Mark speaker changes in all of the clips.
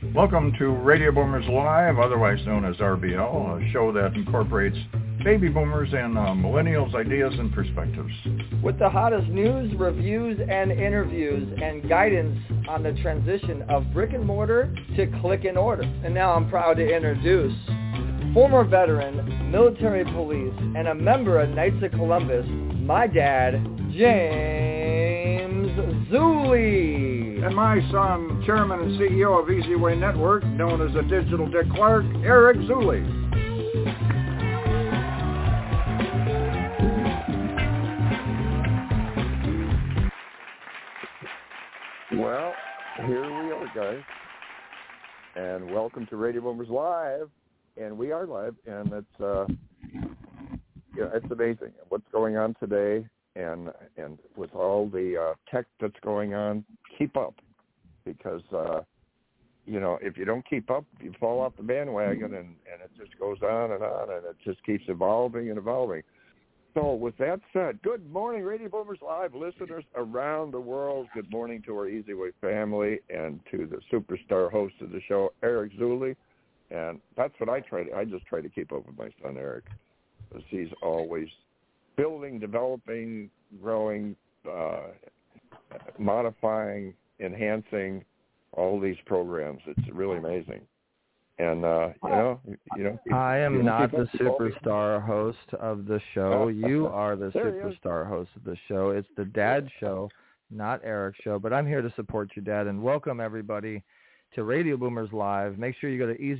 Speaker 1: Welcome to Radio Boomers Live, otherwise known as RBL, a show that incorporates baby boomers and millennials' ideas and perspectives.
Speaker 2: With the hottest news, reviews, and interviews, and guidance on the transition of brick and mortar to click and order. And now I'm proud to introduce former veteran, military police, and a member of Knights of Columbus, my dad, James Zuley.
Speaker 1: And my son, chairman and CEO of Easy Way Network, known as the Digital Dick Clark, Eric Zuley.
Speaker 3: Well, here we are, guys, and welcome to Radio Boomers Live, and we are live, and it's amazing what's going on today, and with all the tech that's going on, keep up, because if you don't keep up, you fall off the bandwagon, and it just goes on, and it just keeps evolving and evolving. So with that said, good morning, Radio Boomers Live listeners around the world. Good morning to our Easy Way family and to the superstar host of the show, Eric Zuley. And that's what I just try to keep up with my son, Eric, because he's always building, developing, growing, modifying, enhancing all these programs. It's really amazing. And,
Speaker 4: I am not the superstar host of the show. You are the superstar host of the show. It's the Dad Show, not Eric's show. But I'm here to support you, Dad, and welcome everybody to Radio Boomers Live. Make sure you go to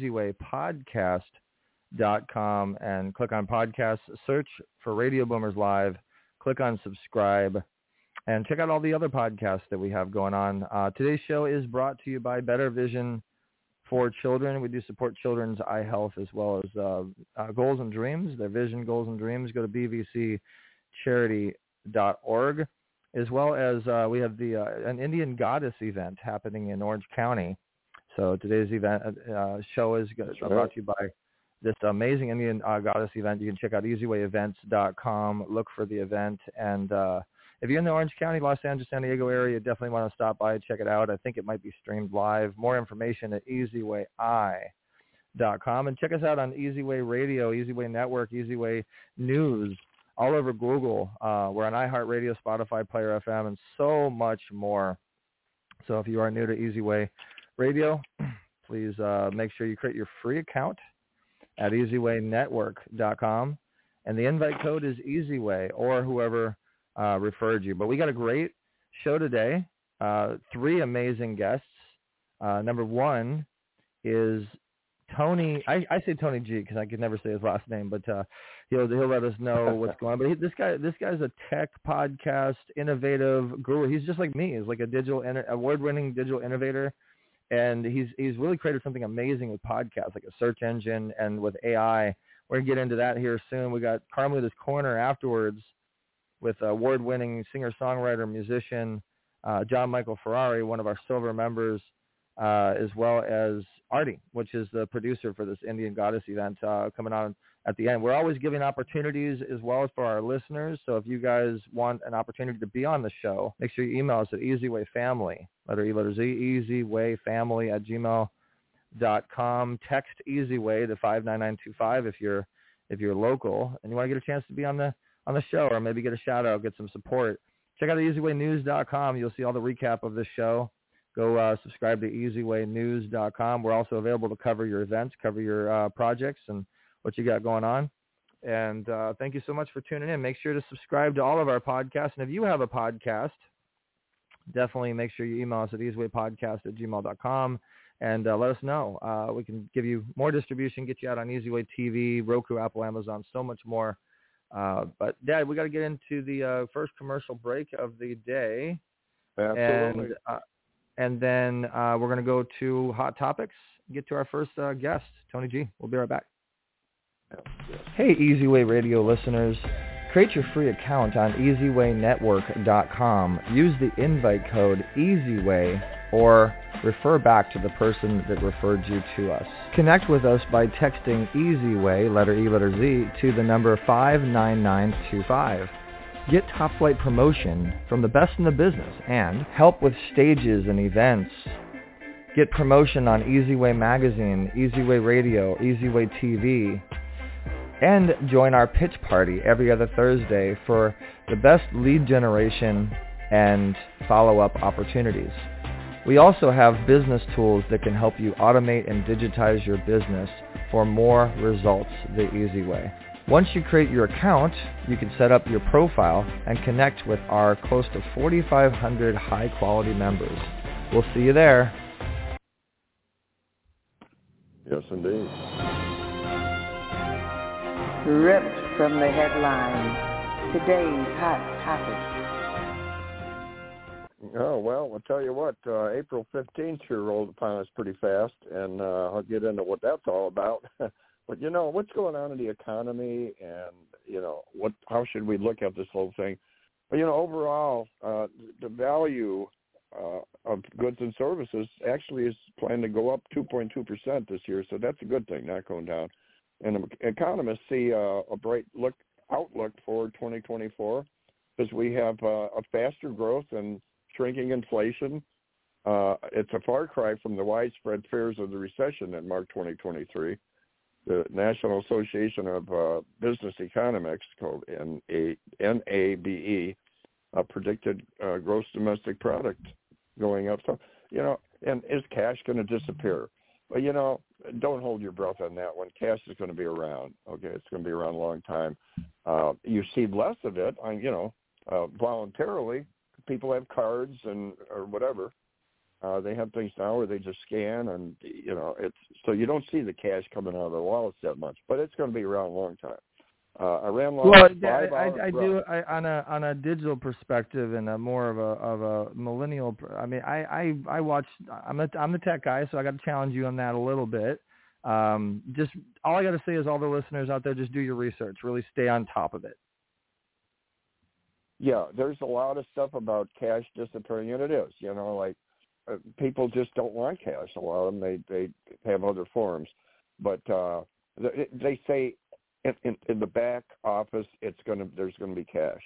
Speaker 4: easywaypodcast.com and click on podcasts. Search for Radio Boomers Live. Click on subscribe. And check out all the other podcasts that we have going on. Today's show is brought to you by Better Vision for Children. We do support children's eye health as well as goals and dreams, their vision, goals, and dreams. Go to bvccharity.org, as well as we have an Indian Goddess event happening in Orange County. So today's event show is brought to you by this amazing Indian Goddess event. You can check out easywayevents.com, look for the event, and if you're in the Orange County, Los Angeles, San Diego area, you definitely want to stop by and check it out. I think it might be streamed live. More information at easyway.com. And check us out on Easy Way Radio, Easy Way Network, Easy Way News, all over Google. We're on iHeartRadio, Spotify, Player FM, and so much more. So if you are new to Easy Way Radio, please make sure you create your free account at easywaynetwork.com. And the invite code is EasyWay, or whoever referred you. But we got a great show today. 3 amazing guests. Number 1 is Tony. I say Tony G because I could never say his last name, but he'll let us know what's going on. But this guy's a tech podcast innovative guru. He's just like me. He's like a award-winning digital innovator, and he's really created something amazing with podcasts, like a search engine and with AI. We're gonna get into that here soon. We got Carmelita's Corner afterwards, with award-winning singer-songwriter, musician, John Michael Ferrari, one of our silver members, as well as Artie, which is the producer for this Indian Goddess event coming on at the end. We're always giving opportunities as well as for our listeners. So if you guys want an opportunity to be on the show, make sure you email us at easywayfamily, letter E, letter Z, easywayfamily@gmail.com. Text EasyWay to 59925 if you're local and you want to get a chance to be on the show, or maybe get a shout out, get some support. Check out easywaynews.com. You'll see all the recap of this show. Go subscribe to easywaynews.com. We're also available to cover your events, cover your projects and what you got going on. And thank you so much for tuning in. Make sure to subscribe to all of our podcasts. And if you have a podcast, definitely make sure you email us at easywaypodcast@gmail.com and let us know. We can give you more distribution, get you out on EasyWay TV, Roku, Apple, Amazon, so much more. But Dad, we got to get into the first commercial break of the day.
Speaker 3: Absolutely.
Speaker 4: And then we're going to go to Hot Topics, get to our first guest, Tony G. We'll be right back. Hey, Easy Way Radio listeners. Create your free account on easywaynetwork.com. Use the invite code EasyWay or refer back to the person that referred you to us. Connect with us by texting EasyWay, letter E, letter Z, to the number 59925. Get top flight promotion from the best in the business and help with stages and events Get promotion on EasyWay Magazine, EasyWay Radio, EasyWay TV, and join our pitch party every other Thursday for the best lead generation and follow-up opportunities. We also have business tools that can help you automate and digitize your business for more results the easy way. Once you create your account, you can set up your profile and connect with our close to 4,500 high-quality members. We'll see you there.
Speaker 3: Yes, indeed.
Speaker 5: Ripped from the headlines, today's hot topic.
Speaker 3: Oh, well, I'll tell you what, April 15th sure rolled upon us pretty fast, and I'll get into what that's all about. But, you know, what's going on in the economy and, you know, how should we look at this whole thing? But, you know, overall, the value of goods and services actually is planned to go up 2.2% this year, so that's a good thing, not going down. And economists see a bright outlook for 2024 because we have a faster growth and shrinking inflation. It's a far cry from the widespread fears of the recession that marked 2023. The National Association of Business Economics, called NABE, predicted gross domestic product going up. So, you know, and is cash going to disappear? Well, you know, don't hold your breath on that one. Cash is going to be around. Okay, it's going to be around a long time. You see less of it, voluntarily. People have cards or whatever. They have things now where they just scan, and you know, so you don't see the cash coming out of their wallets that much. But it's going to be around a long time. Iran launched
Speaker 4: on a digital perspective and a more of a millennial. I mean, I watch. I'm the tech guy, so I got to challenge you on that a little bit. Just all I got to say is, all the listeners out there, just do your research. Really stay on top of it.
Speaker 3: Yeah, there's a lot of stuff about cash disappearing, and it is. You know, like people just don't want cash. A lot of them they have other forms, but they say in the back office there's gonna be cash.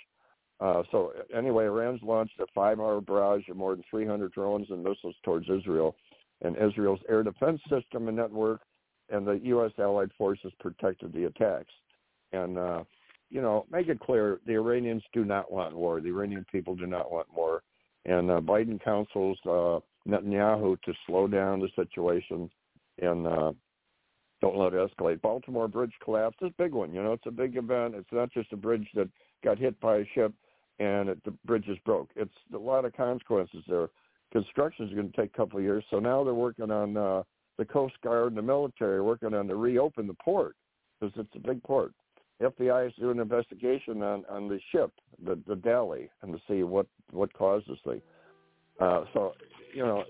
Speaker 3: So anyway, Iran's launched a 5-hour barrage of more than 300 drones and missiles towards Israel, and Israel's air defense system and network, and the U.S. allied forces protected the attacks. And you know, make it clear, the Iranians do not want war. The Iranian people do not want war. And Biden counsels Netanyahu to slow down the situation and don't let it escalate. Baltimore bridge collapse is a big one. You know, it's a big event. It's not just a bridge that got hit by a ship and the bridge is broke. It's a lot of consequences there. Construction is going to take a couple of years. So now they're working on the Coast Guard and the military are working on to reopen the port because it's a big port. FBI is doing an investigation on the ship, the Dali, and to see what caused this thing. So, you know,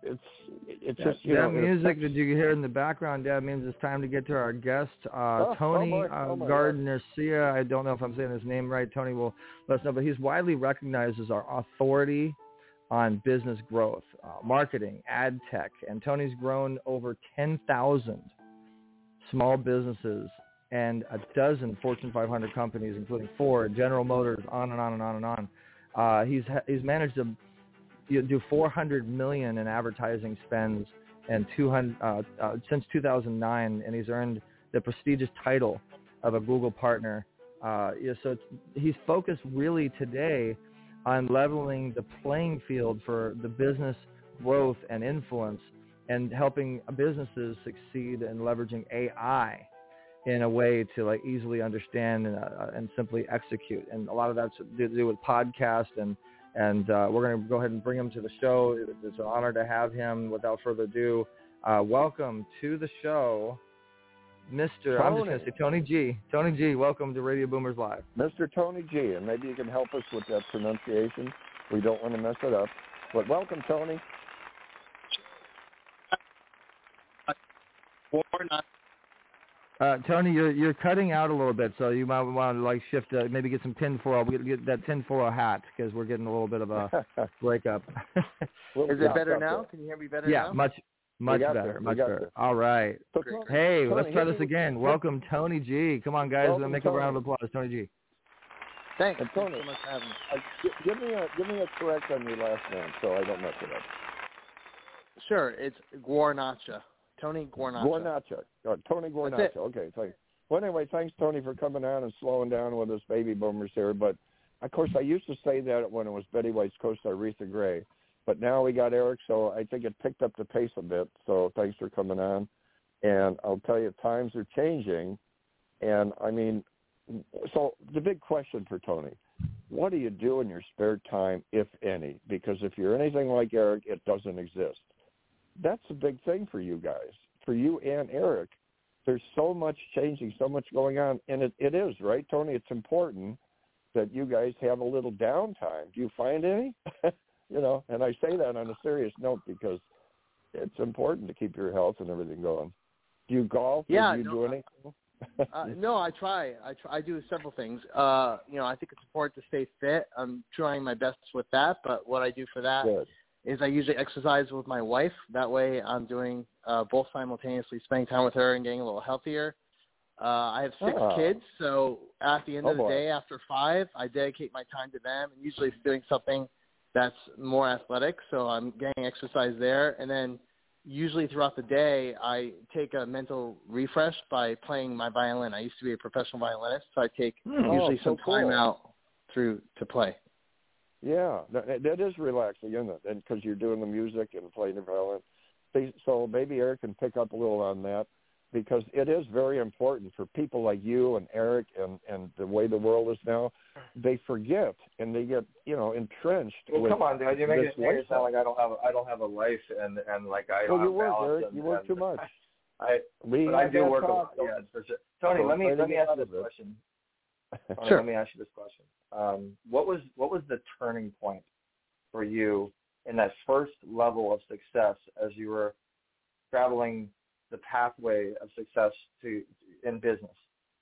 Speaker 3: it's just, you know. That
Speaker 4: music that you hear in the background, Dad, means it's time to get to our guest, Tony Garcia. I don't know if I'm saying his name right. Tony will let us know, but he's widely recognized as our authority on business growth, marketing, ad tech, and Tony's grown over 10,000 small businesses and a dozen Fortune 500 companies, including Ford, General Motors, on and on and on and on. He's managed to do $400 million in advertising spends and since 2009, and he's earned the prestigious title of a Google partner. So he's focused really today on leveling the playing field for the business growth and influence, and helping businesses succeed in leveraging AI in a way to like easily understand and simply execute. And a lot of that's to do with podcasts, and we're going to go ahead and bring him to the show. It's an honor to have him. Without further ado, welcome to the show, Mr. I'm just going to say Tony G. Tony G, welcome to Radio Boomers Live.
Speaker 3: Mr. Tony G, and maybe you can help us with that pronunciation. We don't want to mess it up. But welcome, Tony.
Speaker 4: Tony, you're cutting out a little bit, so you might want to like shift, maybe get some tinfoil. We get that tinfoil hat because we're getting a little bit of a breakup.
Speaker 2: Is it better now? Can you hear me better now?
Speaker 4: Yeah, much better, much better. All right.
Speaker 3: So,
Speaker 4: hey, let's try this again. Welcome, Tony G. Come on, guys, let's make a round of applause, Tony G.
Speaker 2: Thanks.
Speaker 3: And Tony,
Speaker 2: so much for having me.
Speaker 3: give me a correct on your last name so I don't mess it up.
Speaker 6: Sure. It's Guarnacha. Tony Guarnacha.
Speaker 3: Tony Guarnacha. Okay, thanks. Well, anyway, thanks, Tony, for coming on and slowing down with us baby boomers here. But, of course, I used to say that when it was Betty White's co-star Aretha Gray. But now we got Eric, so I think it picked up the pace a bit. So thanks for coming on. And I'll tell you, times are changing. And, I mean, so the big question for Tony, what do you do in your spare time, if any? Because if you're anything like Eric, it doesn't exist. That's a big thing for you guys, for you and Eric. There's so much changing, so much going on. And it is, right, Tony? It's important that you guys have a little downtime. Do you find any? You know, and I say that on a serious note because it's important to keep your health and everything going. Do you golf?
Speaker 6: Yeah.
Speaker 3: Or do you do anything?
Speaker 6: No, I try. I do several things. You know, I think it's important to stay fit. I'm trying my best with that, but what I do for that is I usually exercise with my wife. That way I'm doing both simultaneously, spending time with her and getting a little healthier. I have 6 kids, so at the end of the day, after 5, I dedicate my time to them, and usually it's doing something that's more athletic, so I'm getting exercise there. And then usually throughout the day, I take a mental refresh by playing my violin. I used to be a professional violinist, so I take usually some time out to play.
Speaker 3: Yeah, that is relaxing, isn't it? And because you're doing the music and playing the violin. So maybe Eric can pick up a little on that, because it is very important for people like you and Eric and the way the world is now. They forget and they get, you know, entrenched.
Speaker 7: Well, come on, Dad. You're making it sound like I don't have a life and like I don't have balance.
Speaker 3: Eric. You work too much.
Speaker 7: I do work a lot. Yeah, for sure. Tony, let me ask you this question. Tony, let me ask you this question. What was the turning point for you in that first level of success as you were traveling the pathway of success in business?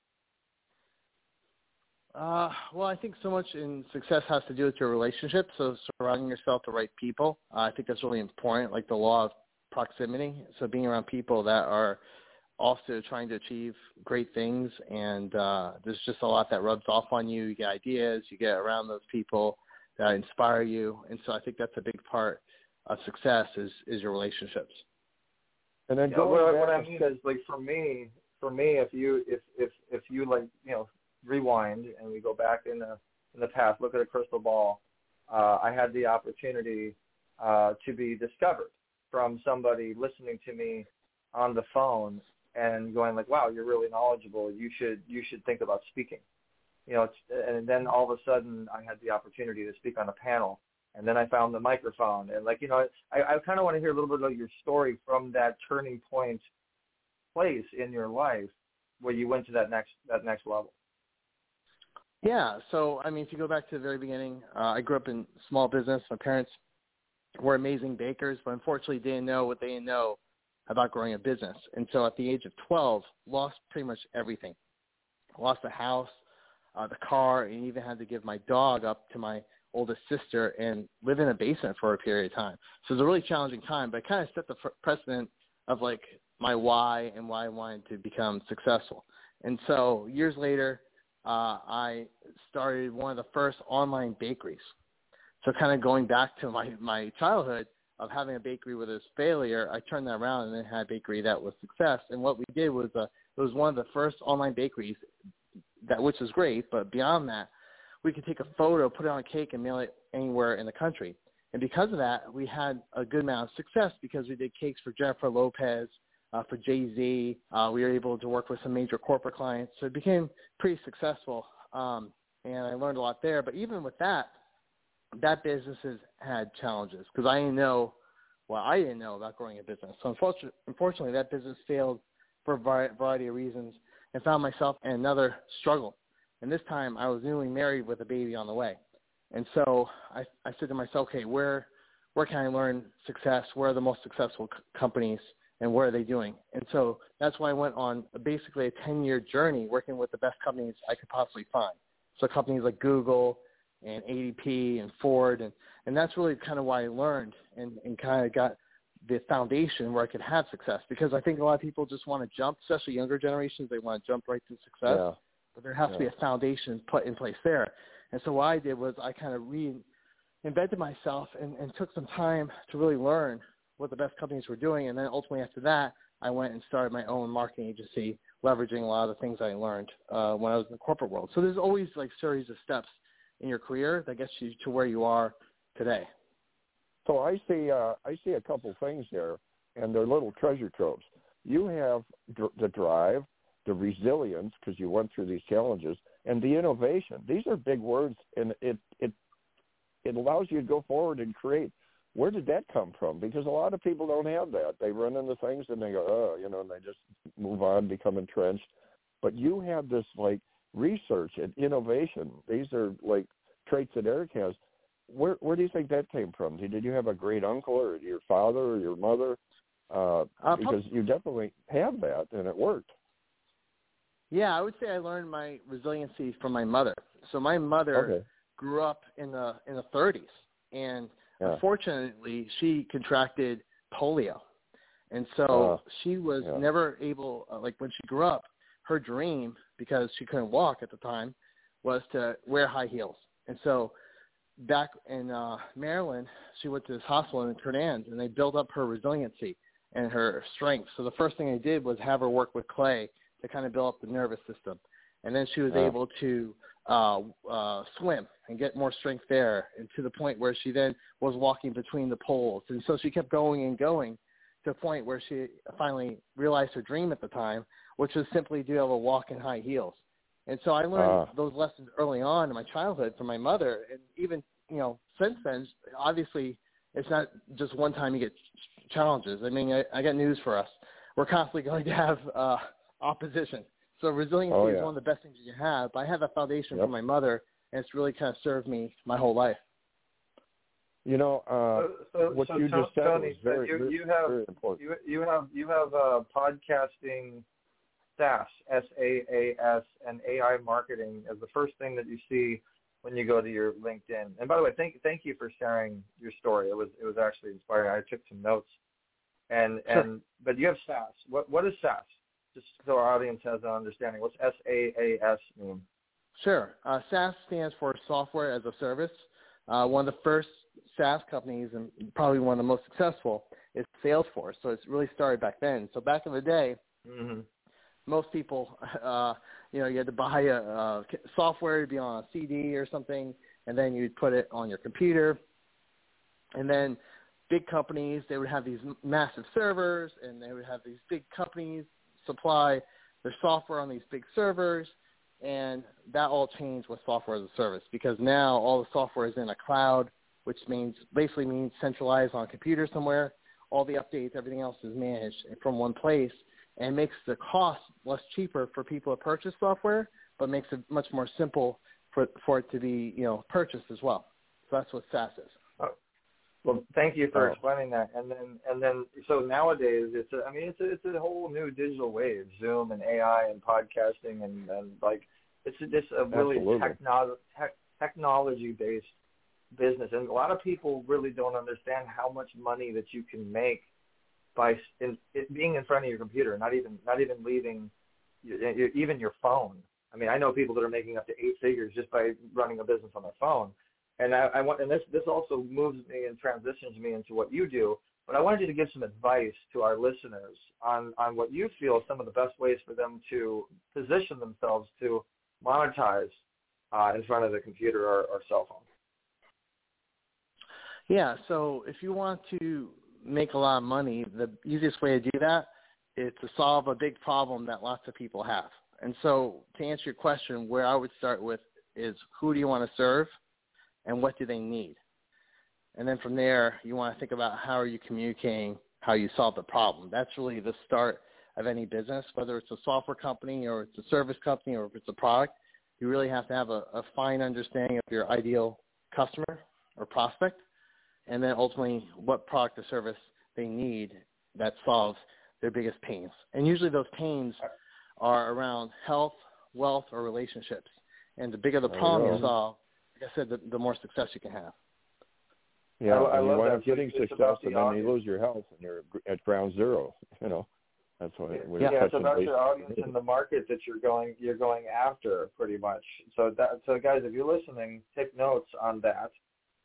Speaker 6: Well, I think so much in success has to do with your relationships, so surrounding yourself with the right people. I think that's really important, like the law of proximity. So being around people that are also trying to achieve great things, and there's just a lot that rubs off on you. You get ideas, you get around those people that inspire you, and so I think that's a big part of success is your relationships.
Speaker 3: And then
Speaker 7: what I mean is, like, for me, if you like, you know, rewind and we go back in the past, look at a crystal ball, I had the opportunity to be discovered from somebody listening to me on the phone and going like, wow, you're really knowledgeable. You should think about speaking. You know, and then all of a sudden I had the opportunity to speak on a panel. And then I found the microphone. And, like, you know, I kind of want to hear a little bit of your story from that turning point place in your life where you went to that next level.
Speaker 6: Yeah. So, I mean, if you go back to the very beginning, I grew up in small business. My parents were amazing bakers, but unfortunately didn't know what they didn't know about growing a business. And so at the age of 12, lost pretty much everything. Lost the house, the car, and even had to give my dog up to my oldest sister and live in a basement for a period of time. So it was a really challenging time, but it kind of set the precedent of, like, my why and why I wanted to become successful. And so years later, I started one of the first online bakeries. So kind of going back to my childhood of having a bakery with its failure, I turned that around and then had a bakery that was success. And what we did was it was one of the first online bakeries, which is great, but beyond that, we could take a photo, put it on a cake, and mail it anywhere in the country. And because of that, we had a good amount of success because we did cakes for Jennifer Lopez, for Jay-Z. We were able to work with some major corporate clients. So it became pretty successful, and I learned a lot there. But even with that business has had challenges because I didn't know about growing a business. So unfortunately, that business failed for a variety of reasons and found myself in another struggle. And this time I was newly married with a baby on the way. And so I said to myself, okay, where can I learn success? Where are the most successful companies and what are they doing? And so that's why I went on basically a 10-year journey working with the best companies I could possibly find. So companies like Google and ADP and Ford. And that's really kind of why I learned and kind of got the foundation where I could have success, because I think a lot of people just want to jump, especially younger generations. They want to jump right to success. Yeah. But there has to be a foundation put in place there. And so what I did was I kind of reinvented myself and took some time to really learn what the best companies were doing, and then ultimately after that, I went and started my own marketing agency, leveraging a lot of the things I learned when I was in the corporate world. So there's always like series of steps in your career that gets you to where you are today.
Speaker 3: So I see a couple things there, and they're little treasure troves. You have the drive, the resilience, because you went through these challenges, and the innovation. These are big words, and it allows you to go forward and create. Where did that come from? Because a lot of people don't have that. They run into things and they go, and they just move on, become entrenched. But you have this like research and innovation. These are like traits that Eric has. Where do you think that came from? Did you have a great uncle or your father or your mother? Because you definitely have that, and it worked.
Speaker 6: Yeah, I would say I learned my resiliency from my mother. So my mother grew up in the 30s, and unfortunately, she contracted polio. And so she was never able, like when she grew up, her dream, because she couldn't walk at the time, was to wear high heels. And so back in Maryland, she went to this hospital in Ternans, and they built up her resiliency and her strength. So the first thing I did was have her work with clay to kind of build up the nervous system. And then she was able to swim and get more strength there, and to the point where she then was walking between the poles. And so she kept going and going to a point where she finally realized her dream at the time, which was simply to be able to walk in high heels. And so I learned those lessons early on in my childhood from my mother. And even, since then, obviously it's not just one time you get challenges. I mean, I got news for us. We're constantly going to have opposition. So resiliency is one of the best things you can have. But I have a foundation from my mother, and it's really kind of served me my whole life.
Speaker 3: What you just said
Speaker 7: Tony,
Speaker 3: was very important.
Speaker 7: You have podcasting SaaS, SaaS, and AI marketing as the first thing that you see when you go to your LinkedIn. And by the way, thank you for sharing your story. It was actually inspiring. I took some notes. But you have SaaS. What is SaaS? Just so our audience has an understanding. What's SaaS mean?
Speaker 6: Sure. SaaS stands for Software as a Service. One of the first SaaS companies, and probably one of the most successful, is Salesforce. So it's really started back then. So back in the day, most people, you had to buy a software to be on a CD or something, and then you'd put it on your computer. And then big companies, they would have these massive servers, and they would have these big companies supply their software on these big servers, and that all changed with Software as a Service, because now all the software is in a cloud, which basically means centralized on a computer somewhere. All the updates, everything else is managed from one place, and makes the cost less cheaper for people to purchase software, but makes it much more simple for it to be purchased as well. So that's what SaaS is.
Speaker 7: Well, thank you for explaining that. And then, so nowadays it's a whole new digital wave, Zoom and AI and podcasting and like it's just a really technology-based business. And a lot of people really don't understand how much money that you can make by being in front of your computer, not even leaving even your phone. I mean, I know people that are making up to 8 figures just by running a business on their phone. And this also moves me and transitions me into what you do. But I wanted you to give some advice to our listeners on what you feel some of the best ways for them to position themselves to monetize in front of the computer or cell phone.
Speaker 6: Yeah, so if you want to make a lot of money, the easiest way to do that is to solve a big problem that lots of people have. And so to answer your question, where I would start with is who do you want to serve? And what do they need? And then from there, you want to think about how are you communicating, how you solve the problem. That's really the start of any business, whether it's a software company or it's a service company or if it's a product. You really have to have a fine understanding of your ideal customer or prospect, and then ultimately what product or service they need that solves their biggest pains. And usually those pains are around health, wealth, or relationships. And the bigger the problem you solve, like I said, the more success you can have.
Speaker 3: Yeah,
Speaker 7: I
Speaker 3: you
Speaker 7: love
Speaker 3: wind
Speaker 7: that.
Speaker 3: up getting success, and then you lose your health, and you're at ground zero. That's what.
Speaker 7: It's about your audience and the market that you're going after, pretty much. So guys, if you're listening, take notes on that.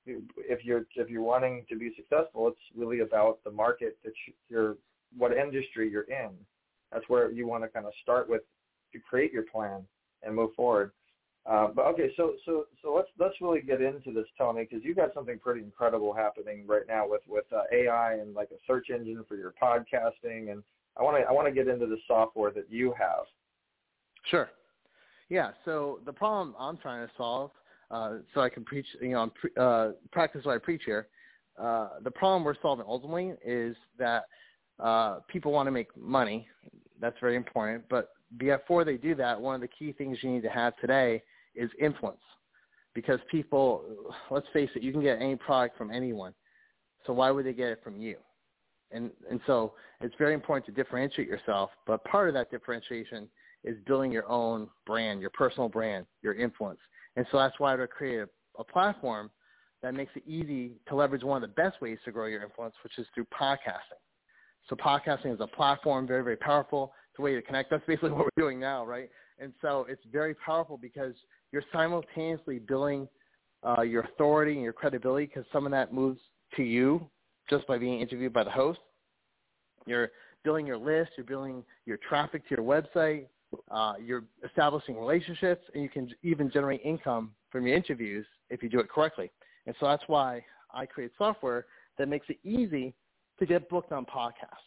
Speaker 7: if you're wanting to be successful, it's really about the market that what industry you're in. That's where you want to kind of start with to create your plan and move forward. But okay, so let's really get into this, Tony, because you got something pretty incredible happening right now with AI and like a search engine for your podcasting, and I want to get into the software that you have.
Speaker 6: Sure. Yeah. So the problem I'm trying to solve, so I can preach, practice what I preach here. The problem we're solving ultimately is that people want to make money. That's very important. But before they do that, one of the key things you need to have today is influence. Because people, let's face it, you can get any product from anyone. So why would they get it from you? And so it's very important to differentiate yourself. But part of that differentiation is building your own brand, your personal brand, your influence. And so that's why I created a platform that makes it easy to leverage one of the best ways to grow your influence, which is through podcasting. So podcasting is a platform, very, very powerful. It's a way to connect. That's basically what we're doing now, right? And so it's very powerful because you're simultaneously building your authority and your credibility, because some of that moves to you just by being interviewed by the host. You're building your list. You're building your traffic to your website. You're establishing relationships, and you can even generate income from your interviews if you do it correctly. And so that's why I create software that makes it easy to get booked on podcasts.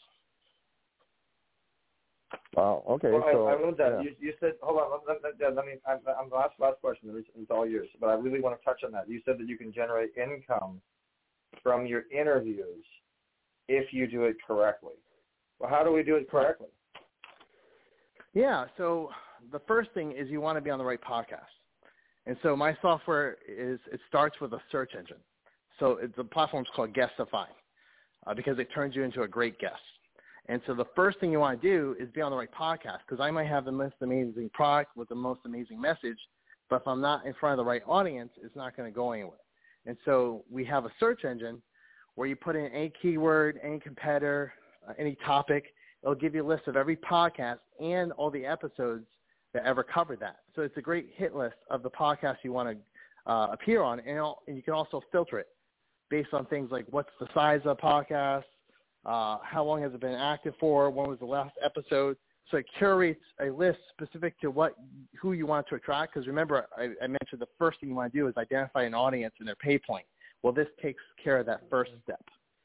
Speaker 3: Wow. Okay.
Speaker 7: Well,
Speaker 3: so
Speaker 7: I wrote that.
Speaker 3: Yeah.
Speaker 7: You said, hold on. Let me. I'm the last question. It's all yours. But I really want to touch on that. You said that you can generate income from your interviews if you do it correctly. Well, how do we do it correctly?
Speaker 6: Yeah. So the first thing is you want to be on the right podcast. And so my software it starts with a search engine. So the platform's called Guestify because it turns you into a great guest. And so the first thing you want to do is be on the right podcast, because I might have the most amazing product with the most amazing message, but if I'm not in front of the right audience, it's not going to go anywhere. And so we have a search engine where you put in any keyword, any competitor, any topic. It'll give you a list of every podcast and all the episodes that ever covered that. So it's a great hit list of the podcasts you want to appear on, and you can also filter it based on things like what's the size of the podcast, how long has it been active for, when was the last episode. So it curates a list specific to who you want to attract, because remember, I mentioned the first thing you want to do is identify an audience and their pay point. Well, this takes care of that first step.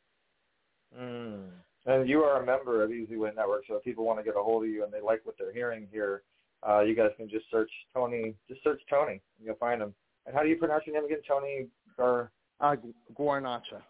Speaker 7: And you are a member of EasyWay Network, so if people want to get a hold of you and they like what they're hearing here, you guys can just search Tony. Just search Tony, and you'll find him. And how do you pronounce your name again? Tony
Speaker 6: Guarnacha.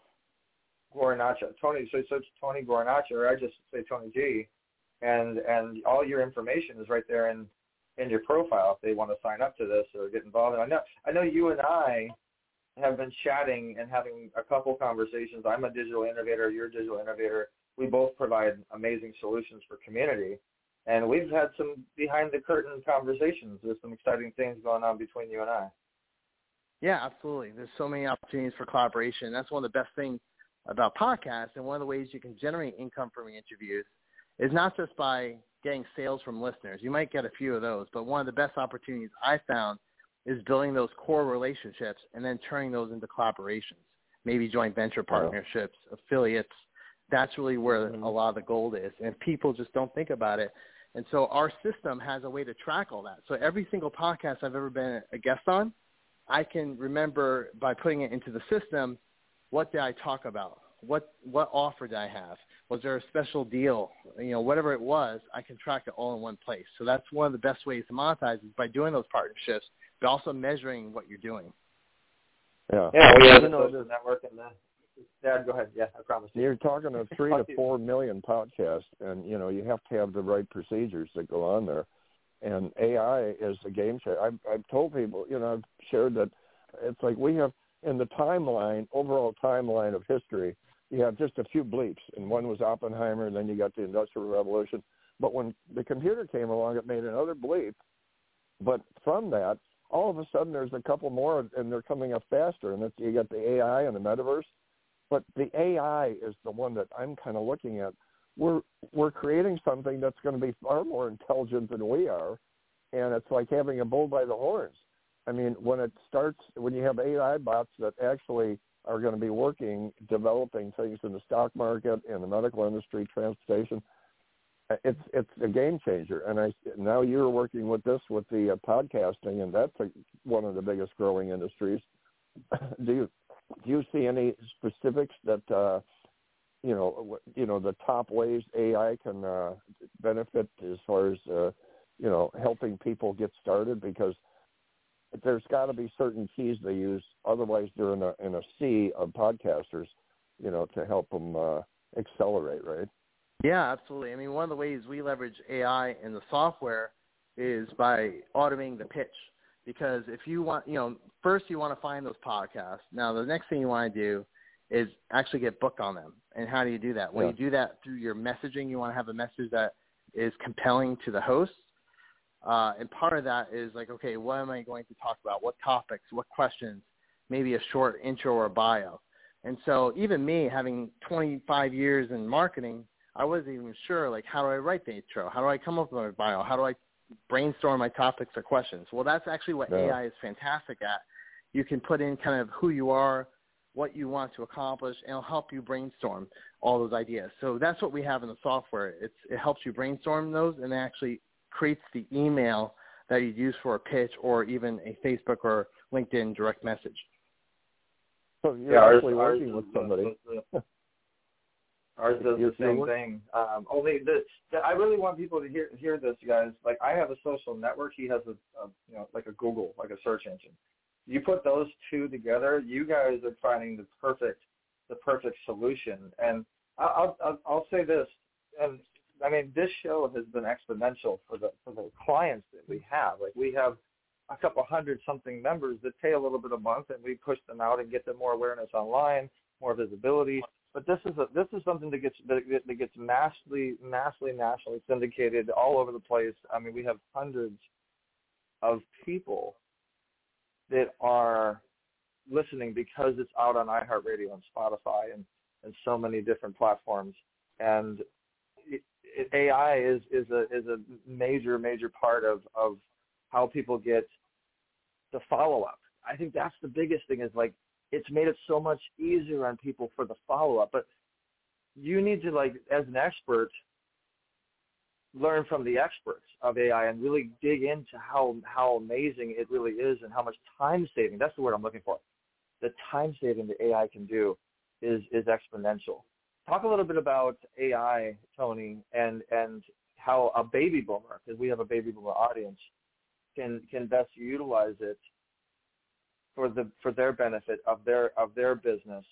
Speaker 7: Guarnacha. Tony. So search Tony Guarnacha, or I just say Tony G, and all your information is right there in your profile if they want to sign up to this or get involved. And I know you and I have been chatting and having a couple conversations. I'm a digital innovator. You're a digital innovator. We both provide amazing solutions for community, and we've had some behind-the-curtain conversations. There's some exciting things going on between you and I.
Speaker 6: Yeah, absolutely. There's so many opportunities for collaboration. That's one of the best things about podcasts, and one of the ways you can generate income from your interviews is not just by getting sales from listeners. You might get a few of those, but one of the best opportunities I found is building those core relationships and then turning those into collaborations, maybe joint venture partnerships, affiliates. That's really where a lot of the gold is, and people just don't think about it. And so our system has a way to track all that. So every single podcast I've ever been a guest on, I can remember by putting it into the system, what did I talk about? What offer did I have? Was there a special deal? Whatever it was, I can track it all in one place. So that's one of the best ways to monetize is by doing those partnerships, but also measuring what you're doing.
Speaker 7: Yeah, we have the social network and Dad, go ahead. Yeah, I promise.
Speaker 3: You're talking to 3 to 4 million podcasts, and you have to have the right procedures that go on there. And AI is a game changer. I've told people, I've shared that it's like we have in the overall timeline of history, you have just a few bleeps, and one was Oppenheimer, and then you got the Industrial Revolution. But when the computer came along, it made another bleep. But from that, all of a sudden, there's a couple more, and they're coming up faster. And you got the AI and the metaverse. But the AI is the one that I'm kind of looking at. We're creating something that's going to be far more intelligent than we are, and it's like having a bull by the horns. I mean, when you have AI bots that actually are going to be working, developing things in the stock market, in the medical industry, transportation. It's a game changer. And now you're working with this with the podcasting, and that's one of the biggest growing industries. Do you see any specifics that the top ways AI can benefit as far as helping people get started? Because there's got to be certain keys they use, otherwise they're in a sea of podcasters, to help them accelerate, right?
Speaker 6: Yeah, absolutely. I mean, one of the ways we leverage AI in the software is by automating the pitch. Because if you want, first you want to find those podcasts. Now, the next thing you want to do is actually get booked on them. And how do you do that? Well, you do that through your messaging. You want to have a message that is compelling to the host. And part of that is like, okay, what am I going to talk about? What topics? What questions? Maybe a short intro or bio. And so even me, having 25 years in marketing, I wasn't even sure, like, how do I write the intro? How do I come up with my bio? How do I brainstorm my topics or questions? Well, that's actually what AI is fantastic at. You can put in kind of who you are, what you want to accomplish, and it'll help you brainstorm all those ideas. So that's what we have in the software. It helps you brainstorm those, and it actually creates the email that you use for a pitch or even a Facebook or LinkedIn direct message.
Speaker 3: So you're actually working with somebody.
Speaker 7: Ours does the same thing. Only I really want people to hear this, guys. Like, I have a social network. He has like a Google, like a search engine. You put those two together, you guys are finding the perfect solution. And I'll say this, and I mean, this show has been exponential for the clients that we have. Like, we have a couple hundred something members that pay a little bit a month, and we push them out and get them more awareness online, more visibility. But this is something that gets massively nationally syndicated all over the place. I mean, we have hundreds of people that are listening because it's out on iHeartRadio and Spotify and so many different platforms. And AI is a major part of how people get the follow up. I think that's the biggest thing, is like, it's made it so much easier on people for the follow-up. But you need to, like, as an expert, learn from the experts of AI and really dig into how amazing it really is and how much time-saving, that's the word I'm looking for, the time-saving that AI can do is exponential. Talk a little bit about AI, Tony, and how a baby boomer, because we have a baby boomer audience, can best utilize it for their benefit of their business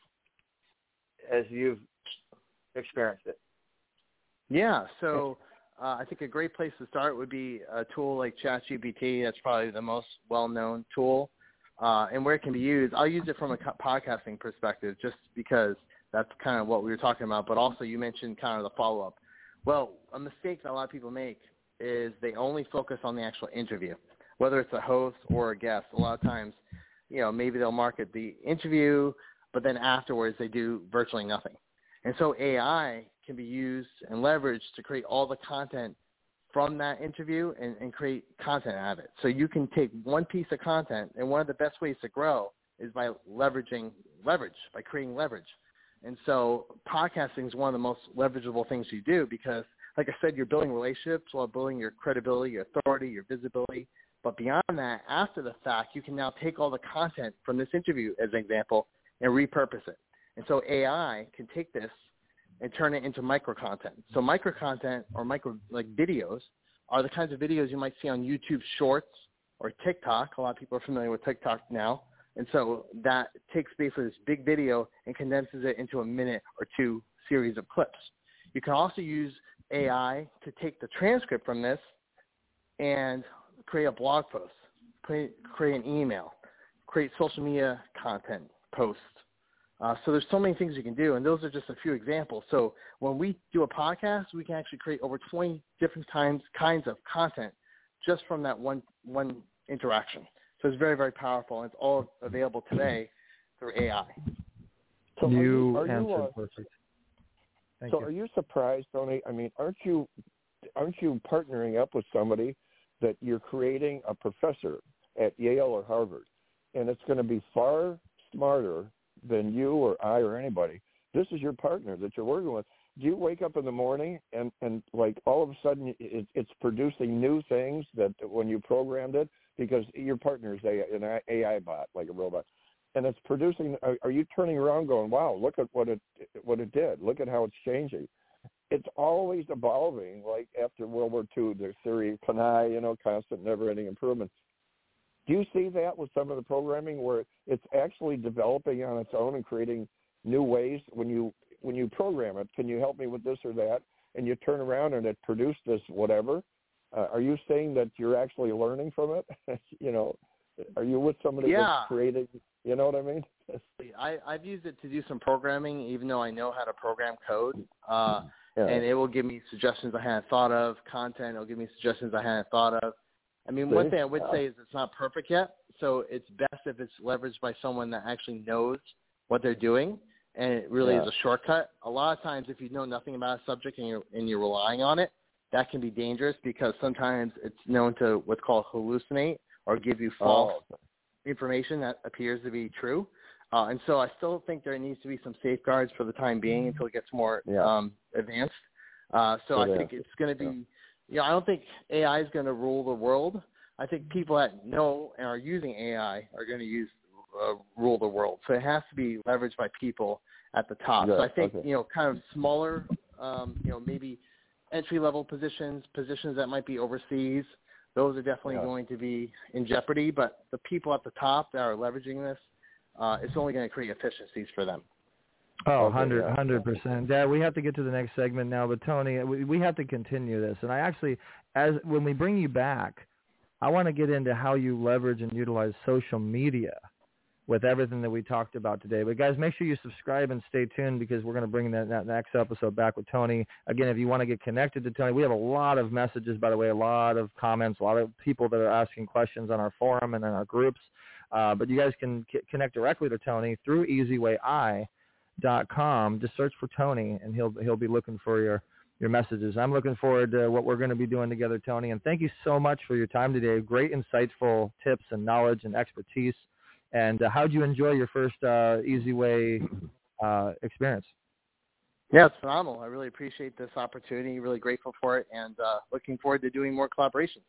Speaker 7: as you've experienced it.
Speaker 6: Yeah, so I think a great place to start would be a tool like ChatGPT. That's probably the most well-known tool. And where it can be used, I'll use it from a podcasting perspective just because that's kind of what we were talking about, but also you mentioned kind of the follow-up. Well, a mistake that a lot of people make is they only focus on the actual interview, whether it's a host or a guest. A lot of times, maybe they'll market the interview, but then afterwards they do virtually nothing. And so AI can be used and leveraged to create all the content from that interview and create content out of it. So you can take one piece of content, and one of the best ways to grow is by leveraging leverage, by creating leverage. And so podcasting is one of the most leverageable things you do because, like I said, you're building relationships while building your credibility, your authority, your visibility. But beyond that, after the fact, you can now take all the content from this interview, as an example, and repurpose it. And so AI can take this and turn it into micro-content. So micro-content or videos are the kinds of videos you might see on YouTube Shorts or TikTok. A lot of people are familiar with TikTok now. And so that takes basically this big video and condenses it into a minute or two series of clips. You can also use AI to take the transcript from this and create a blog post, create an email, create social media content posts. So there's so many things you can do, and those are just a few examples. So when we do a podcast, we can actually create over 20 different kinds of content just from that one interaction. So it's very, very powerful, and it's all available today through AI.
Speaker 3: So
Speaker 4: you answered perfect. Thank you.
Speaker 3: Are you surprised, Tony? I mean, aren't you partnering up with somebody that you're creating a professor at Yale or Harvard, and it's going to be far smarter than you or I or anybody. This is your partner that you're working with. Do you wake up in the morning and like all of a sudden it's producing new things that when you programmed it, because your partner is an AI bot, like a robot, and it's producing, are you turning around going, wow, look at what it did. Look at how it's changing. It's always evolving, like after World War II, the theory of Panay, constant never-ending improvement. Do you see that with some of the programming where it's actually developing on its own and creating new ways? When you program it, can you help me with this or that? And you turn around and it produced this whatever. Are you saying that you're actually learning from it? Are you with somebody that's creating, you know what I mean?
Speaker 6: I've used it to do some programming, even though I know how to program code. And it will give me suggestions I hadn't thought of, content. It'll give me suggestions I hadn't thought of. I mean, one thing I would say is it's not perfect yet, so it's best if it's leveraged by someone that actually knows what they're doing, and it really is a shortcut. A lot of times, if you know nothing about a subject and you're relying on it, that can be dangerous because sometimes it's known to what's called hallucinate or give you false information that appears to be true. And so I still think there needs to be some safeguards for the time being until it gets more advanced. I think it's going to be, I don't think AI is going to rule the world. I think people that know and are using AI are going to rule the world. So it has to be leveraged by people at the top. So I think, kind of smaller, maybe entry-level positions that might be overseas, those are definitely going to be in jeopardy. But the people at the top that are leveraging this, it's only going to create efficiencies for them.
Speaker 4: Oh, 100%. Dad, we have to get to the next segment now, but Tony, we have to continue this. And I actually, when we bring you back, I want to get into how you leverage and utilize social media with everything that we talked about today. But guys, make sure you subscribe and stay tuned because we're going to bring that next episode back with Tony. Again, if you want to get connected to Tony, we have a lot of messages, by the way, a lot of comments, a lot of people that are asking questions on our forum and in our groups. But you guys can connect directly to Tony through EasyWayI.com. Just search for Tony, and he'll be looking for your messages. I'm looking forward to what we're going to be doing together, Tony. And thank you so much for your time today. Great, insightful tips and knowledge and expertise. And how did you enjoy your first Easy Way experience?
Speaker 6: Yeah, it's phenomenal. I really appreciate this opportunity. Really grateful for it, and looking forward to doing more collaborations.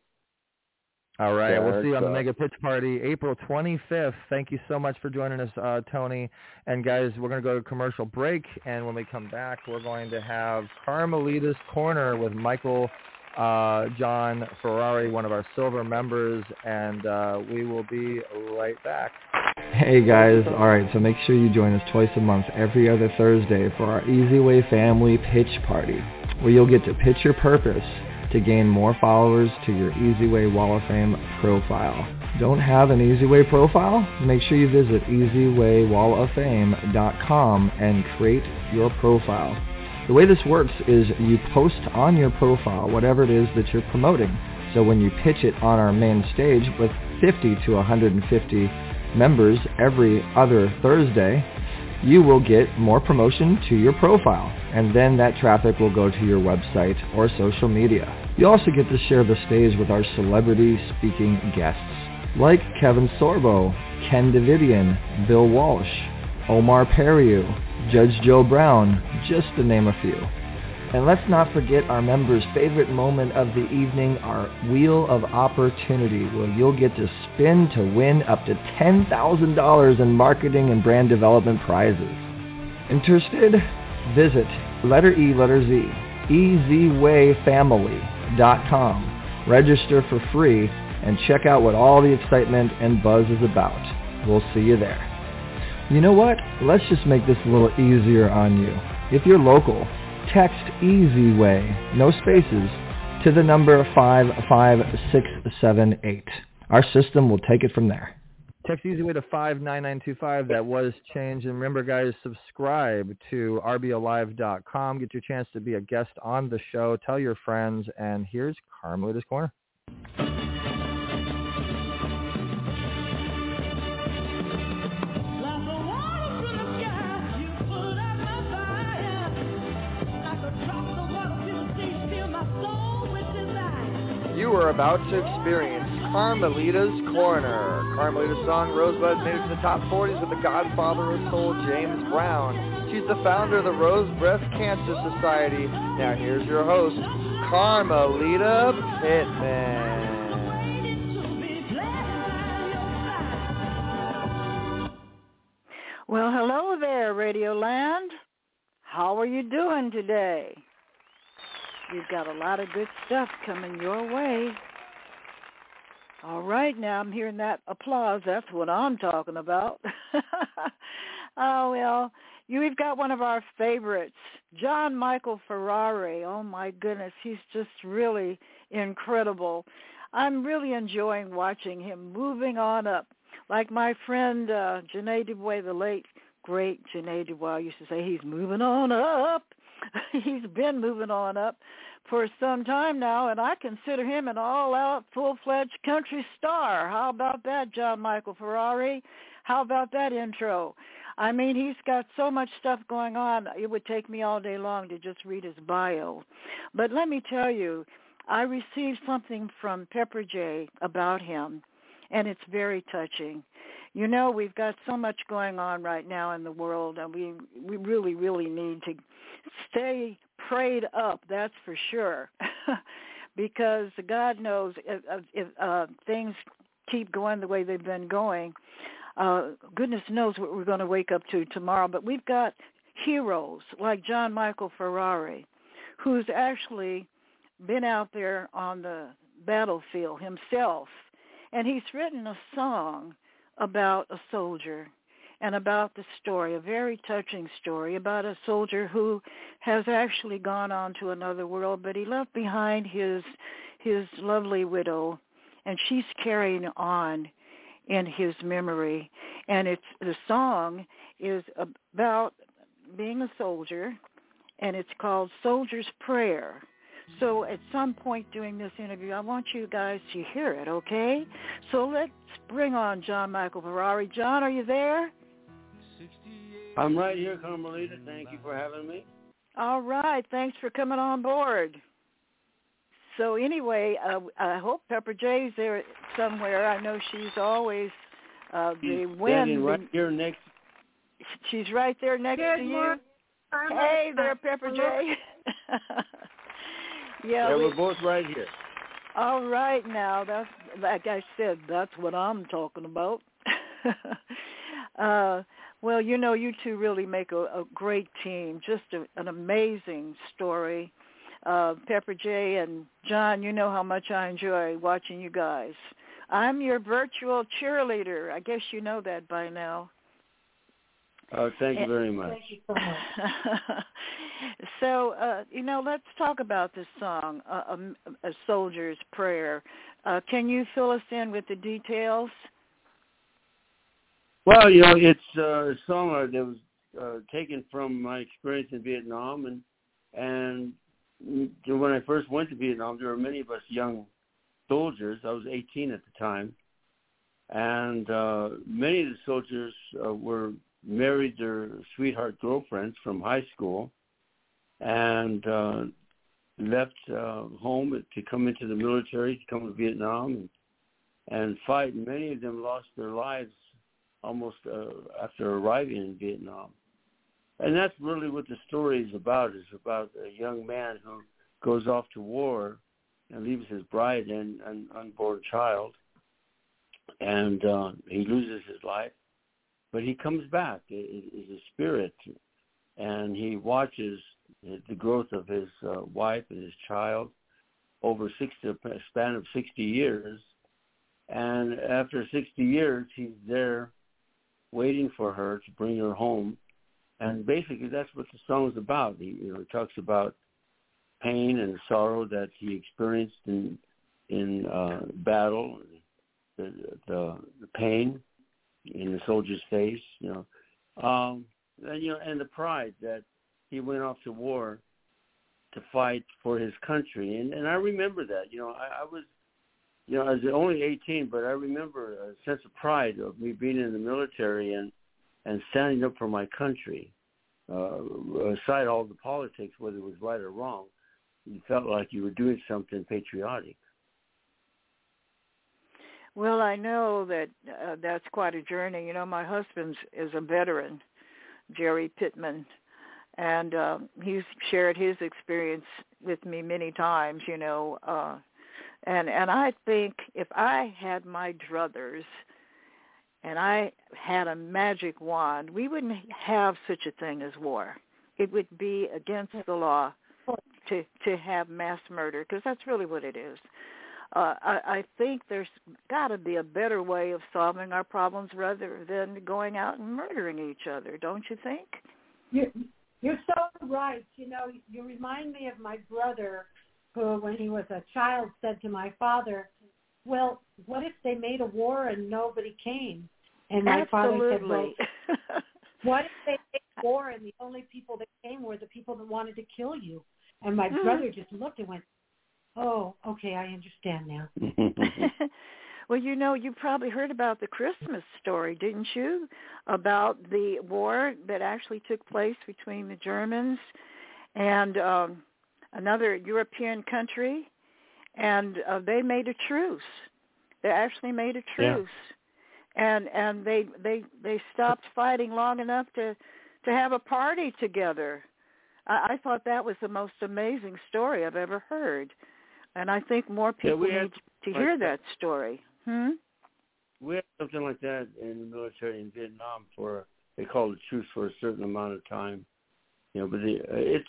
Speaker 4: All right. We'll see you on the Mega Pitch Party, April 25th. Thank you so much for joining us, Tony. And, guys, we're going to go to a commercial break, and when we come back, we're going to have Carmelita's Corner with Michael John Ferrari, one of our silver members, and we will be right back. Hey, guys. All right, so make sure you join us twice a month, every other Thursday, for our Easy Way Family Pitch Party, where you'll get to pitch your purpose to gain more followers to your Easy Way Wall of Fame profile. Don't have an Easy Way profile? Make sure you visit EasyWayWallOfFame.com and create your profile. The way this works is you post on your profile whatever it is that you're promoting. So when you pitch it on our main stage with 50 to 150 members every other Thursday, you will get more promotion to your profile, and then that traffic will go to your website or social media. You also get to share the stage with our celebrity speaking guests, like Kevin Sorbo, Ken Davidian, Bill Walsh, Omar Periu, Judge Joe Brown, just to name a few. And let's not forget our members' favorite moment of the evening, our Wheel of Opportunity, where you'll get to spin to win up to $10,000 in marketing and brand development prizes. Interested? Visit letter E, letter Z, EasyWayFamily.com. Register for free and check out what all the excitement and buzz is about. We'll see you there. You know what? Let's just make this a little easier on you. If you're local, text Easy Way, no spaces, to the number 55678. Our system will take it from there. Text Easy Way to 59925. That was changed. And remember, guys, subscribe to RBOLive.com. Get your chance to be a guest on the show. Tell your friends. And here's Carmelita's Corner.
Speaker 2: You are about to experience Carmelita's Corner. Carmelita's song Rosebud made it to the top 40s with the godfather of soul, James Brown. She's the founder of the Rose Breast Cancer Society. Now here's your host, Carmelita Pittman.
Speaker 8: Well, hello there, Radio Land. How are you doing today? We've got a lot of good stuff coming your way. All right, now I'm hearing that applause. That's what I'm talking about. Oh, well, we've got one of our favorites, John Michael Ferrari. Oh, my goodness, he's just really incredible. I'm really enjoying watching him moving on up. Like my friend Janae DuBois, the late, great Janae DuBois used to say, he's moving on up. He's been moving on up for some time now, and I consider him an all-out, full-fledged country star. How about that, John Michael Ferrari? How about that intro? I mean, he's got so much stuff going on, it would take me all day long to just read his bio. But let me tell you, I received something from Pepper J about him, and it's very touching. You know, we've got so much going on right now in the world, and we really, really need to stay prayed up, that's for sure, because God knows if things keep going the way they've been going, goodness knows what we're going to wake up to tomorrow. But we've got heroes like John Michael Ferrari, who's actually been out there on the battlefield himself, and he's written a song about a soldier and about the story, a very touching story about a soldier who has actually gone on to another world, but he left behind his lovely widow, and she's carrying on in his memory. And the song is about being a soldier, and it's called Soldier's Prayer. So at some point during this interview, I want you guys to hear it, okay? So let's bring on John Michael Ferrari. John, are you there?
Speaker 9: I'm right here, Carmelita. Thank you for having me.
Speaker 8: All right. Thanks for coming on board. So anyway, I hope Pepper J's there somewhere. I know she's always the wind.
Speaker 9: Right here next.
Speaker 8: She's right there next to you. Hey there, Pepper J.
Speaker 9: Yeah, we're both right here.
Speaker 8: All right, now that's like I said. That's what I'm talking about. Well, you know, you two really make a great team. Just an amazing story. Pepper J and John, you know how much I enjoy watching you guys. I'm your virtual cheerleader. I guess you know that by now.
Speaker 9: Thank you very much.
Speaker 8: Thank you so much. So, you know, let's talk about this song, A Soldier's Prayer. Can you fill us in with the details?
Speaker 9: Well, you know, it's a song that was taken from my experience in Vietnam, and when I first went to Vietnam, there were many of us young soldiers. I was 18 at the time, and many of the soldiers were married their sweetheart girlfriends from high school and left home to come into the military, to come to Vietnam and fight. Many of them lost their lives almost after arriving in Vietnam. And that's really what the story is about. It's about a young man who goes off to war and leaves his bride and an unborn child, and he loses his life. But he comes back as a spirit, and he watches the growth of his wife and his child over a span of 60 years. And after 60 years, he's there waiting for her to bring her home. And basically, that's what the song is about. He talks about pain and sorrow that he experienced in battle, the pain in the soldier's face, and the pride that he went off to war to fight for his country. And I remember that. I was, I was only 18, but I remember a sense of pride of me being in the military and standing up for my country. Aside all the politics, whether it was right or wrong, you felt like you were doing something patriotic.
Speaker 8: Well, I know that that's quite a journey. You know, my husband is a veteran, Jerry Pittman, and he's shared his experience with me many times, you know. And I think if I had my druthers and I had a magic wand, we wouldn't have such a thing as war. It would be against the law to have mass murder, because that's really what it is. I think there's got to be a better way of solving our problems rather than going out and murdering each other, don't you think?
Speaker 10: You're so right. You know, you remind me of my brother who, when he was a child, said to my father, well, what if they made a war and nobody came? And my father said, well, what if they made a war and the only people that came were the people that wanted to kill you? And my brother just looked and went, oh, okay, I understand now.
Speaker 8: Well, you know, you probably heard about the Christmas story, didn't you? About the war that actually took place between the Germans and another European country, and they made a truce. They actually made a truce, and they stopped fighting long enough to have a party together. I thought that was the most amazing story I've ever heard, and I think more people need to hear that story.
Speaker 9: We had something like that in the military in Vietnam they called it truce for a certain amount of time. You know, but it's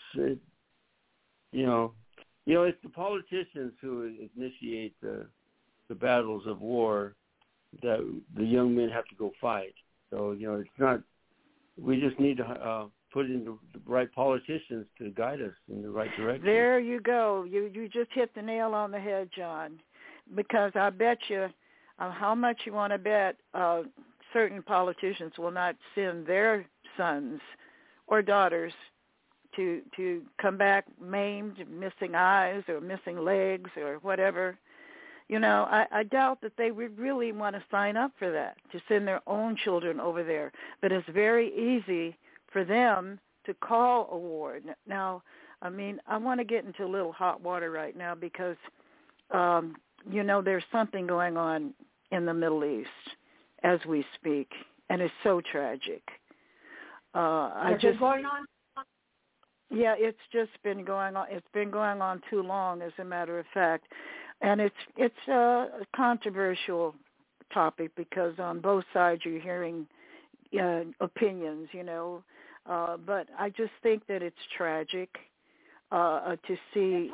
Speaker 9: the politicians who initiate the battles of war that the young men have to go fight. So, you know, it's not. We just need to put in the right politicians to guide us in the right direction.
Speaker 8: There you go. You just hit the nail on the head, John. Because I bet you, how much you want to bet, certain politicians will not send their sons or daughters to come back maimed, missing eyes or missing legs or whatever. You know, I doubt that they would really want to sign up for that, to send their own children over there. But it's very easy for them to call a war. Now, I mean, I want to get into a little hot water right now because, you know, there's something going on in the Middle East as we speak, and it's so tragic.
Speaker 10: Going on?
Speaker 8: Yeah, it's just been going on. It's been going on too long, as a matter of fact. And it's a controversial topic because on both sides you're hearing opinions, you know. But I just think that it's tragic to see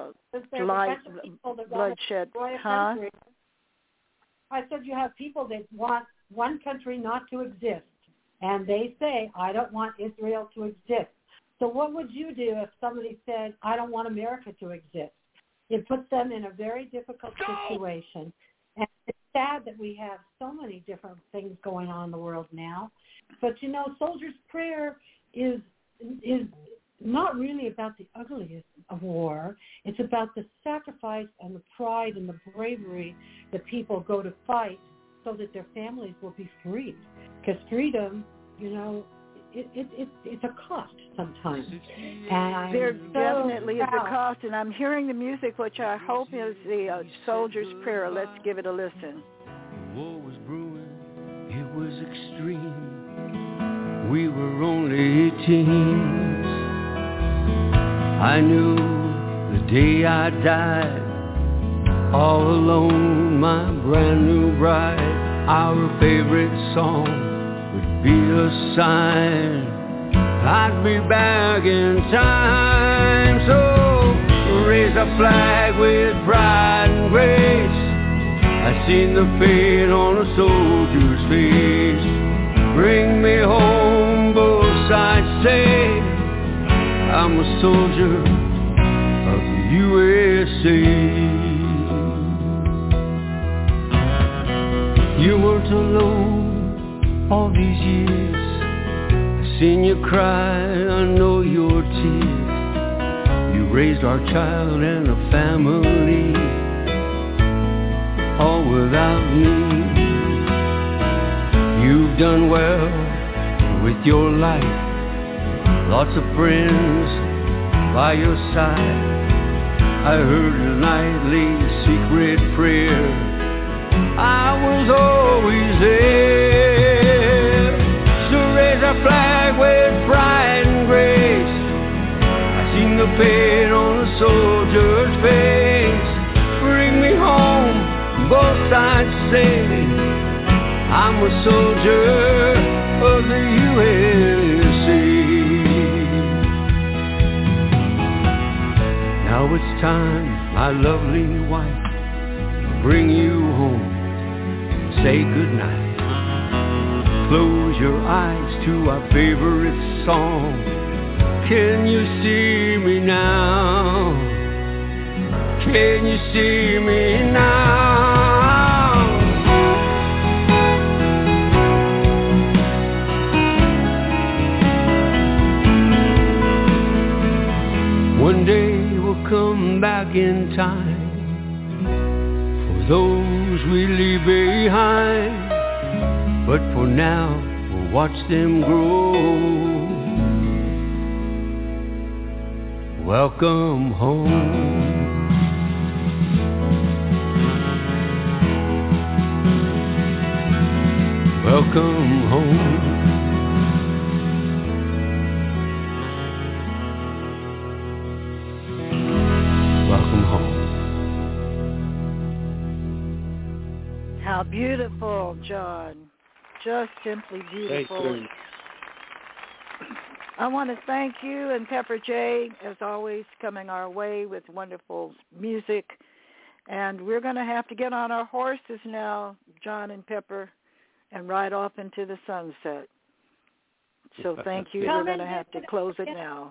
Speaker 8: bloodshed. Huh?
Speaker 10: I said you have people that want one country not to exist, and they say, I don't want Israel to exist. So what would you do if somebody said, I don't want America to exist? It puts them in a very difficult situation. And it's sad that we have so many different things going on in the world now. But, you know, Soldier's Prayer is not really about the ugliness of war. It's about the sacrifice and the pride and the bravery that people go to fight so that their families will be free. Because freedom, you know, it's a cost sometimes. And
Speaker 8: there definitely is a cost, and I'm hearing the music, which I hope is the Soldier's Prayer. Let's give it a listen.
Speaker 11: The war was brewing, it was extreme. We were only 18. I knew the day I died, all alone, my brand new bride. Our favorite song would be a sign I'd be back in time. So raise a flag with pride and grace. I seen the pain on a soldier's face. Bring me home, both sides say I'm a soldier of the USA. You weren't alone all these years. I seen you cry, I know your tears. You raised our child and a family, all without me. You've done well with your life, lots of friends by your side. I heard a nightly secret prayer I was always there. So raise our flag with pride and grace. I seen the pain on the soldier's face. Bring me home, both sides say, I'm a soldier of the USA. Now it's time, my lovely wife, bring you home, say goodnight. Close your eyes to our favorite song. Can you see me now? Can you see me now? One day we'll come back in time for those we leave behind. But for now, we'll watch them grow. Welcome home. Welcome home. Welcome home.
Speaker 8: How beautiful, John. Just simply beautiful.
Speaker 9: Thank you.
Speaker 8: I want to thank you and Pepper J, as always, coming our way with wonderful music. And we're going to have to get on our horses now, John and Pepper, and ride off into the sunset. So thank you. We're going to have to close it now.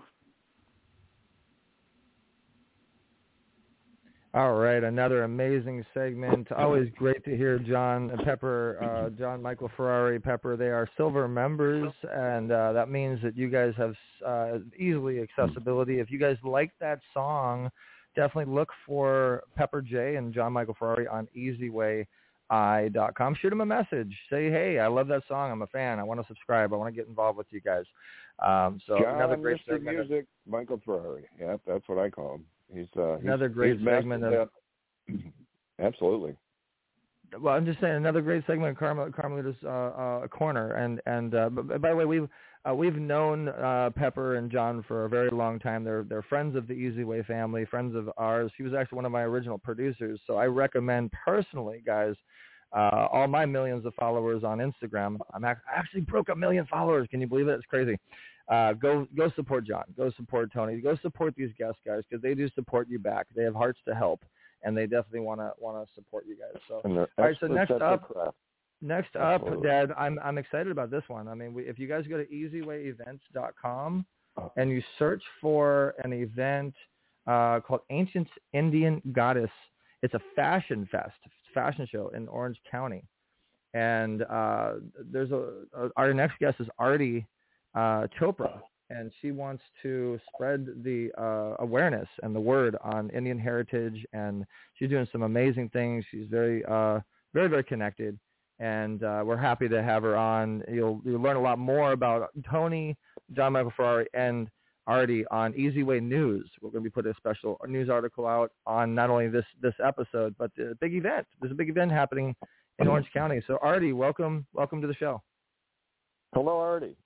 Speaker 4: All right, another amazing segment. Always great to hear John and Pepper, John Michael Ferrari, Pepper. They are silver members, and that means that you guys have easily accessibility. If you guys like that song, definitely look for Pepper J and John Michael Ferrari on EasyWayI.com. Shoot them a message. Say, hey, I love that song. I'm a fan. I want to subscribe. I want to get involved with you guys. So
Speaker 3: John,
Speaker 4: another great
Speaker 3: Mr.
Speaker 4: segment.
Speaker 3: Music, Michael Ferrari. Yeah, that's what I call him.
Speaker 4: Another great segment of
Speaker 3: absolutely.
Speaker 4: Well, I'm just saying another great segment of Carmelita's Corner, and by the way, we've known Pepper and John for a very long time. They're friends of the Easy Way family, friends of ours. He was actually one of my original producers, so I recommend personally, guys, all my millions of followers on Instagram. I actually broke 1 million followers. Can you believe it? It's crazy. Go support John. Go support Tony. Go support these guest guys because they do support you back. They have hearts to help, and they definitely want to support you guys. So, all right. So next up, Dad, I'm excited about this one. I mean, if you guys go to EasyWayEvents.com and you search for an event called Ancient Indian Goddess, it's a fashion show in Orange County, and there's our next guest is Artie Chopra, and she wants to spread the awareness and the word on Indian heritage, and she's doing some amazing things. She's very, very, very connected, and we're happy to have her on. You'll learn a lot more about Tony, John Michael Ferrari, and Artie on Easy Way News. We're going to be putting a special news article out on not only this episode, but the big event. There's a big event happening in Orange County. So Artie, welcome to the show.
Speaker 3: Hello, Artie.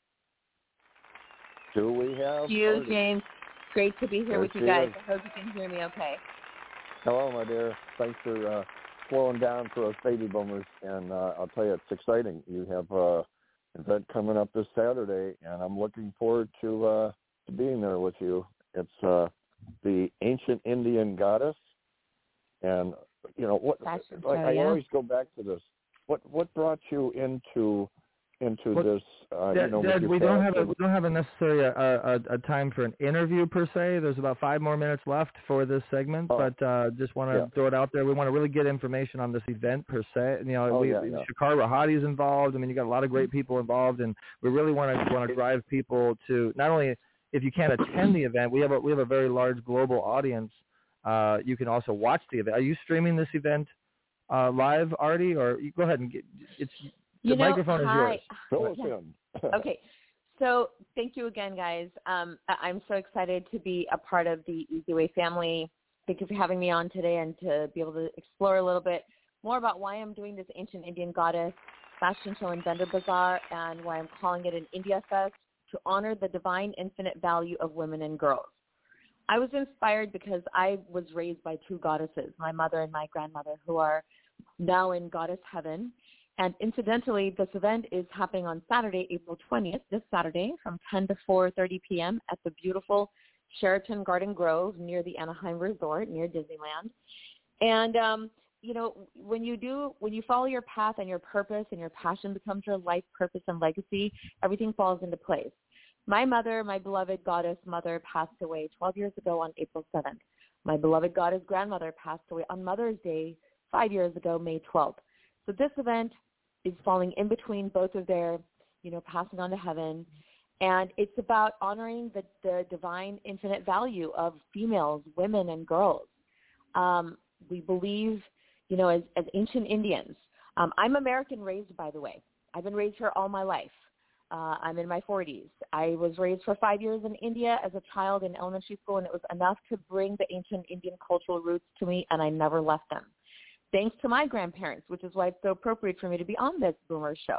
Speaker 3: Do we have
Speaker 12: you,
Speaker 3: Artie?
Speaker 12: James? Great to be here with you guys. I hope you can hear me okay.
Speaker 3: Hello, my dear. Thanks for slowing down for us baby boomers. And I'll tell you, it's exciting. You have an event coming up this Saturday, and I'm looking forward to being there with you. It's the Ancient Indian Goddess. And, you know, I always go back to this. What brought you into this?
Speaker 4: Dad, we don't have necessarily a time for an interview per se. There's about 5 more minutes left for this segment, but just want to throw it out there. We want to really get information on this event per se. You know, Shakar Rahati is involved. I mean, you got a lot of great people involved, and we really want to drive people to not only if you can't attend the event, we have a very large global audience. You can also watch the event. Are you streaming this event live, Artie, or you go ahead and the microphone is yours.
Speaker 12: Okay. So thank you again, guys. I'm so excited to be a part of the Easy Way family. Thank you for having me on today and to be able to explore a little bit more about why I'm doing this Ancient Indian Goddess Fashion Show and Vendor Bazaar and why I'm calling it an India Fest to honor the divine infinite value of women and girls. I was inspired because I was raised by two goddesses, my mother and my grandmother, who are now in goddess heaven. And incidentally, this event is happening on Saturday, April 20th, this Saturday, from 10 to 4:30 p.m. at the beautiful Sheraton Garden Grove near the Anaheim Resort, near Disneyland. And, when you follow your path and your purpose and your passion becomes your life purpose and legacy, everything falls into place. My mother, my beloved goddess mother, passed away 12 years ago on April 7th. My beloved goddess grandmother passed away on Mother's Day 5 years ago, May 12th. So this event is falling in between both of their, passing on to heaven. And it's about honoring the divine infinite value of females, women, and girls. We believe, as ancient Indians. I'm American raised, by the way. I've been raised here all my life. I'm in my 40s. I was raised for 5 years in India as a child in elementary school, and it was enough to bring the ancient Indian cultural roots to me, and I never left them. Thanks to my grandparents, which is why it's so appropriate for me to be on this Boomer show.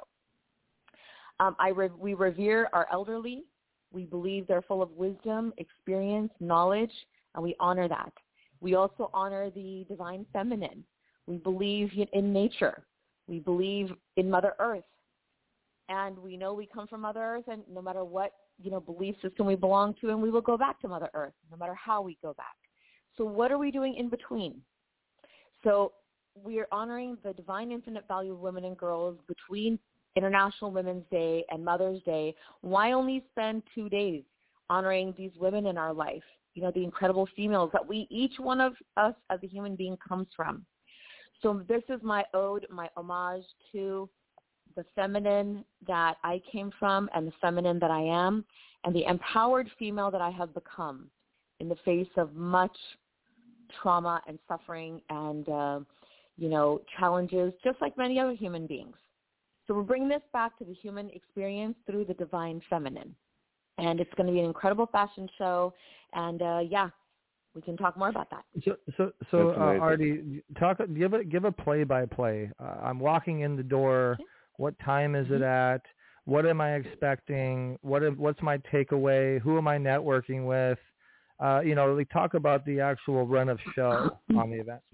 Speaker 12: We revere our elderly. We believe they're full of wisdom, experience, knowledge, and we honor that. We also honor the divine feminine. We believe in nature. We believe in Mother Earth. And we know we come from Mother Earth, and no matter what, belief system we belong to, and we will go back to Mother Earth, no matter how we go back. So what are we doing in between? So we are honoring the divine infinite value of women and girls between International Women's Day and Mother's Day. Why only spend 2 days honoring these women in our life, the incredible females that each one of us as a human being comes from. So this is my ode, my homage to the feminine that I came from and the feminine that I am and the empowered female that I have become in the face of much trauma and suffering and, challenges, just like many other human beings. So we're bringing this back to the human experience through the divine feminine. And it's going to be an incredible fashion show. And, we can talk more about that.
Speaker 4: So Artie, give a play-by-play. I'm walking in the door. What time is it at? What am I expecting? What's my takeaway? Who am I networking with? Talk about the actual run of show on the event.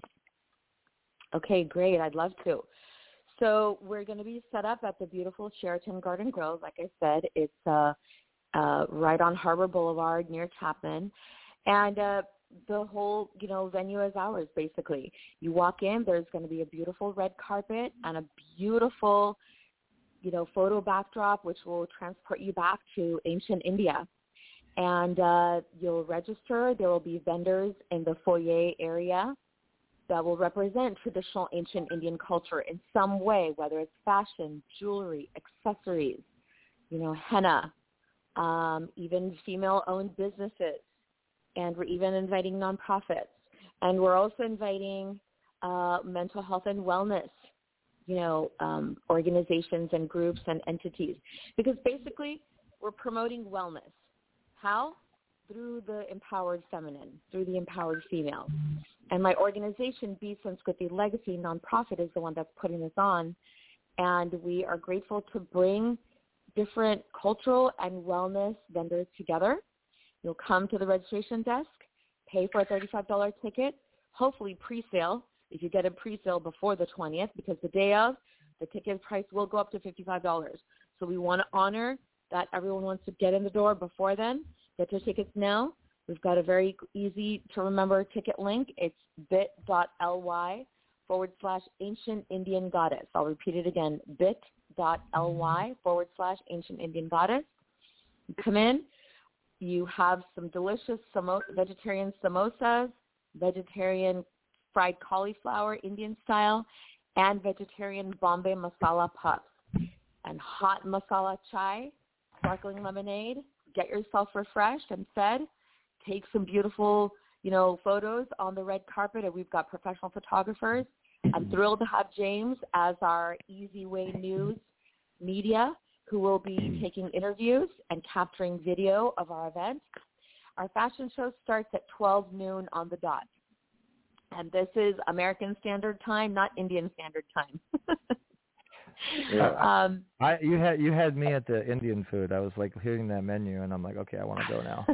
Speaker 12: Okay, great. I'd love to. So we're going to be set up at the beautiful Sheraton Garden Grove. Like I said, it's right on Harbor Boulevard near Chapman. And the whole, venue is ours, basically. You walk in, there's going to be a beautiful red carpet and a beautiful, photo backdrop, which will transport you back to ancient India. And you'll register. There will be vendors in the foyer area that will represent traditional ancient Indian culture in some way, whether it's fashion, jewelry, accessories, henna, even female-owned businesses. And we're even inviting nonprofits. And we're also inviting mental health and wellness, organizations and groups and entities. Because basically, we're promoting wellness. How? Through the empowered feminine, through the empowered female. And my organization, Be Sanskriti Legacy Nonprofit, is the one that's putting this on. And we are grateful to bring different cultural and wellness vendors together. You'll come to the registration desk, pay for a $35 ticket, hopefully pre-sale, if you get a pre-sale before the 20th, because the day of, the ticket price will go up to $55. So we want to honor that everyone wants to get in the door before then. Get your tickets now. We've got a very easy to remember ticket link. It's bit.ly/Ancient Indian Goddess. I'll repeat it again, bit.ly/Ancient Indian Goddess. You come in. You have some delicious vegetarian samosas, vegetarian fried cauliflower Indian style, and vegetarian Bombay masala puffs, and hot masala chai, sparkling lemonade. Get yourself refreshed and fed. Take some beautiful, photos on the red carpet, and we've got professional photographers. I'm thrilled to have James as our Easy Way News media, who will be taking interviews and capturing video of our event. Our fashion show starts at 12 noon on the dot. And this is American Standard Time, not Indian Standard Time.
Speaker 4: You had me at the Indian food. I was like hearing that menu, and I'm like, okay, I want to go now.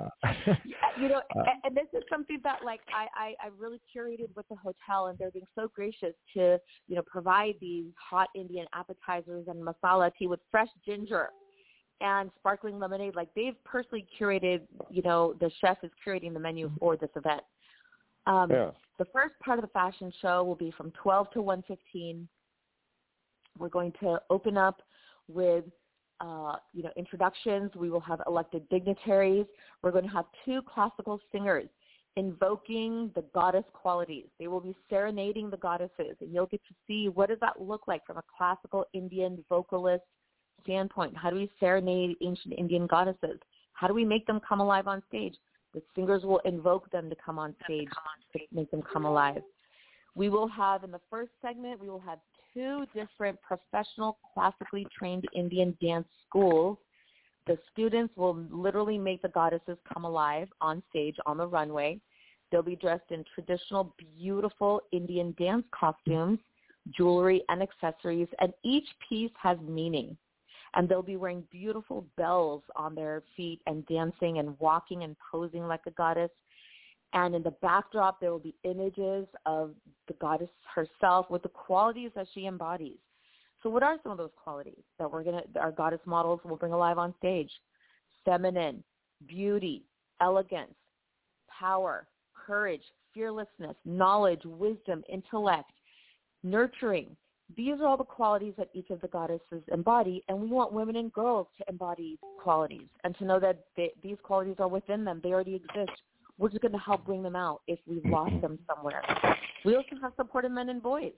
Speaker 12: And this is something that like I really curated with the hotel, and they're being so gracious to provide these hot Indian appetizers and masala tea with fresh ginger and sparkling lemonade. Like they've personally curated. The chef is curating the menu for this event. The first part of the fashion show will be from 12 to 1:15. We're going to open up with, introductions. We will have elected dignitaries. We're going to have 2 classical singers invoking the goddess qualities. They will be serenading the goddesses, and you'll get to see what does that look like from a classical Indian vocalist standpoint. How do we serenade ancient Indian goddesses? How do we make them come alive on stage? The singers will invoke them to come on stage to make them come alive. We will have, in the first segment, we will have 2 different professional classically trained Indian dance schools. The students will literally make the goddesses come alive on stage on the runway. They'll be dressed in traditional, beautiful Indian dance costumes, jewelry, and accessories, and each piece has meaning. And they'll be wearing beautiful bells on their feet and dancing and walking and posing like a goddess. And in the backdrop, there will be images of the goddess herself with the qualities that she embodies. So what are some of those qualities that our goddess models will bring alive on stage? Feminine, beauty, elegance, power, courage, fearlessness, knowledge, wisdom, intellect, nurturing. These are all the qualities that each of the goddesses embody, and we want women and girls to embody qualities and to know that these qualities are within them. They already exist. We're just going to help bring them out if we've lost them somewhere. We also have supported men and boys.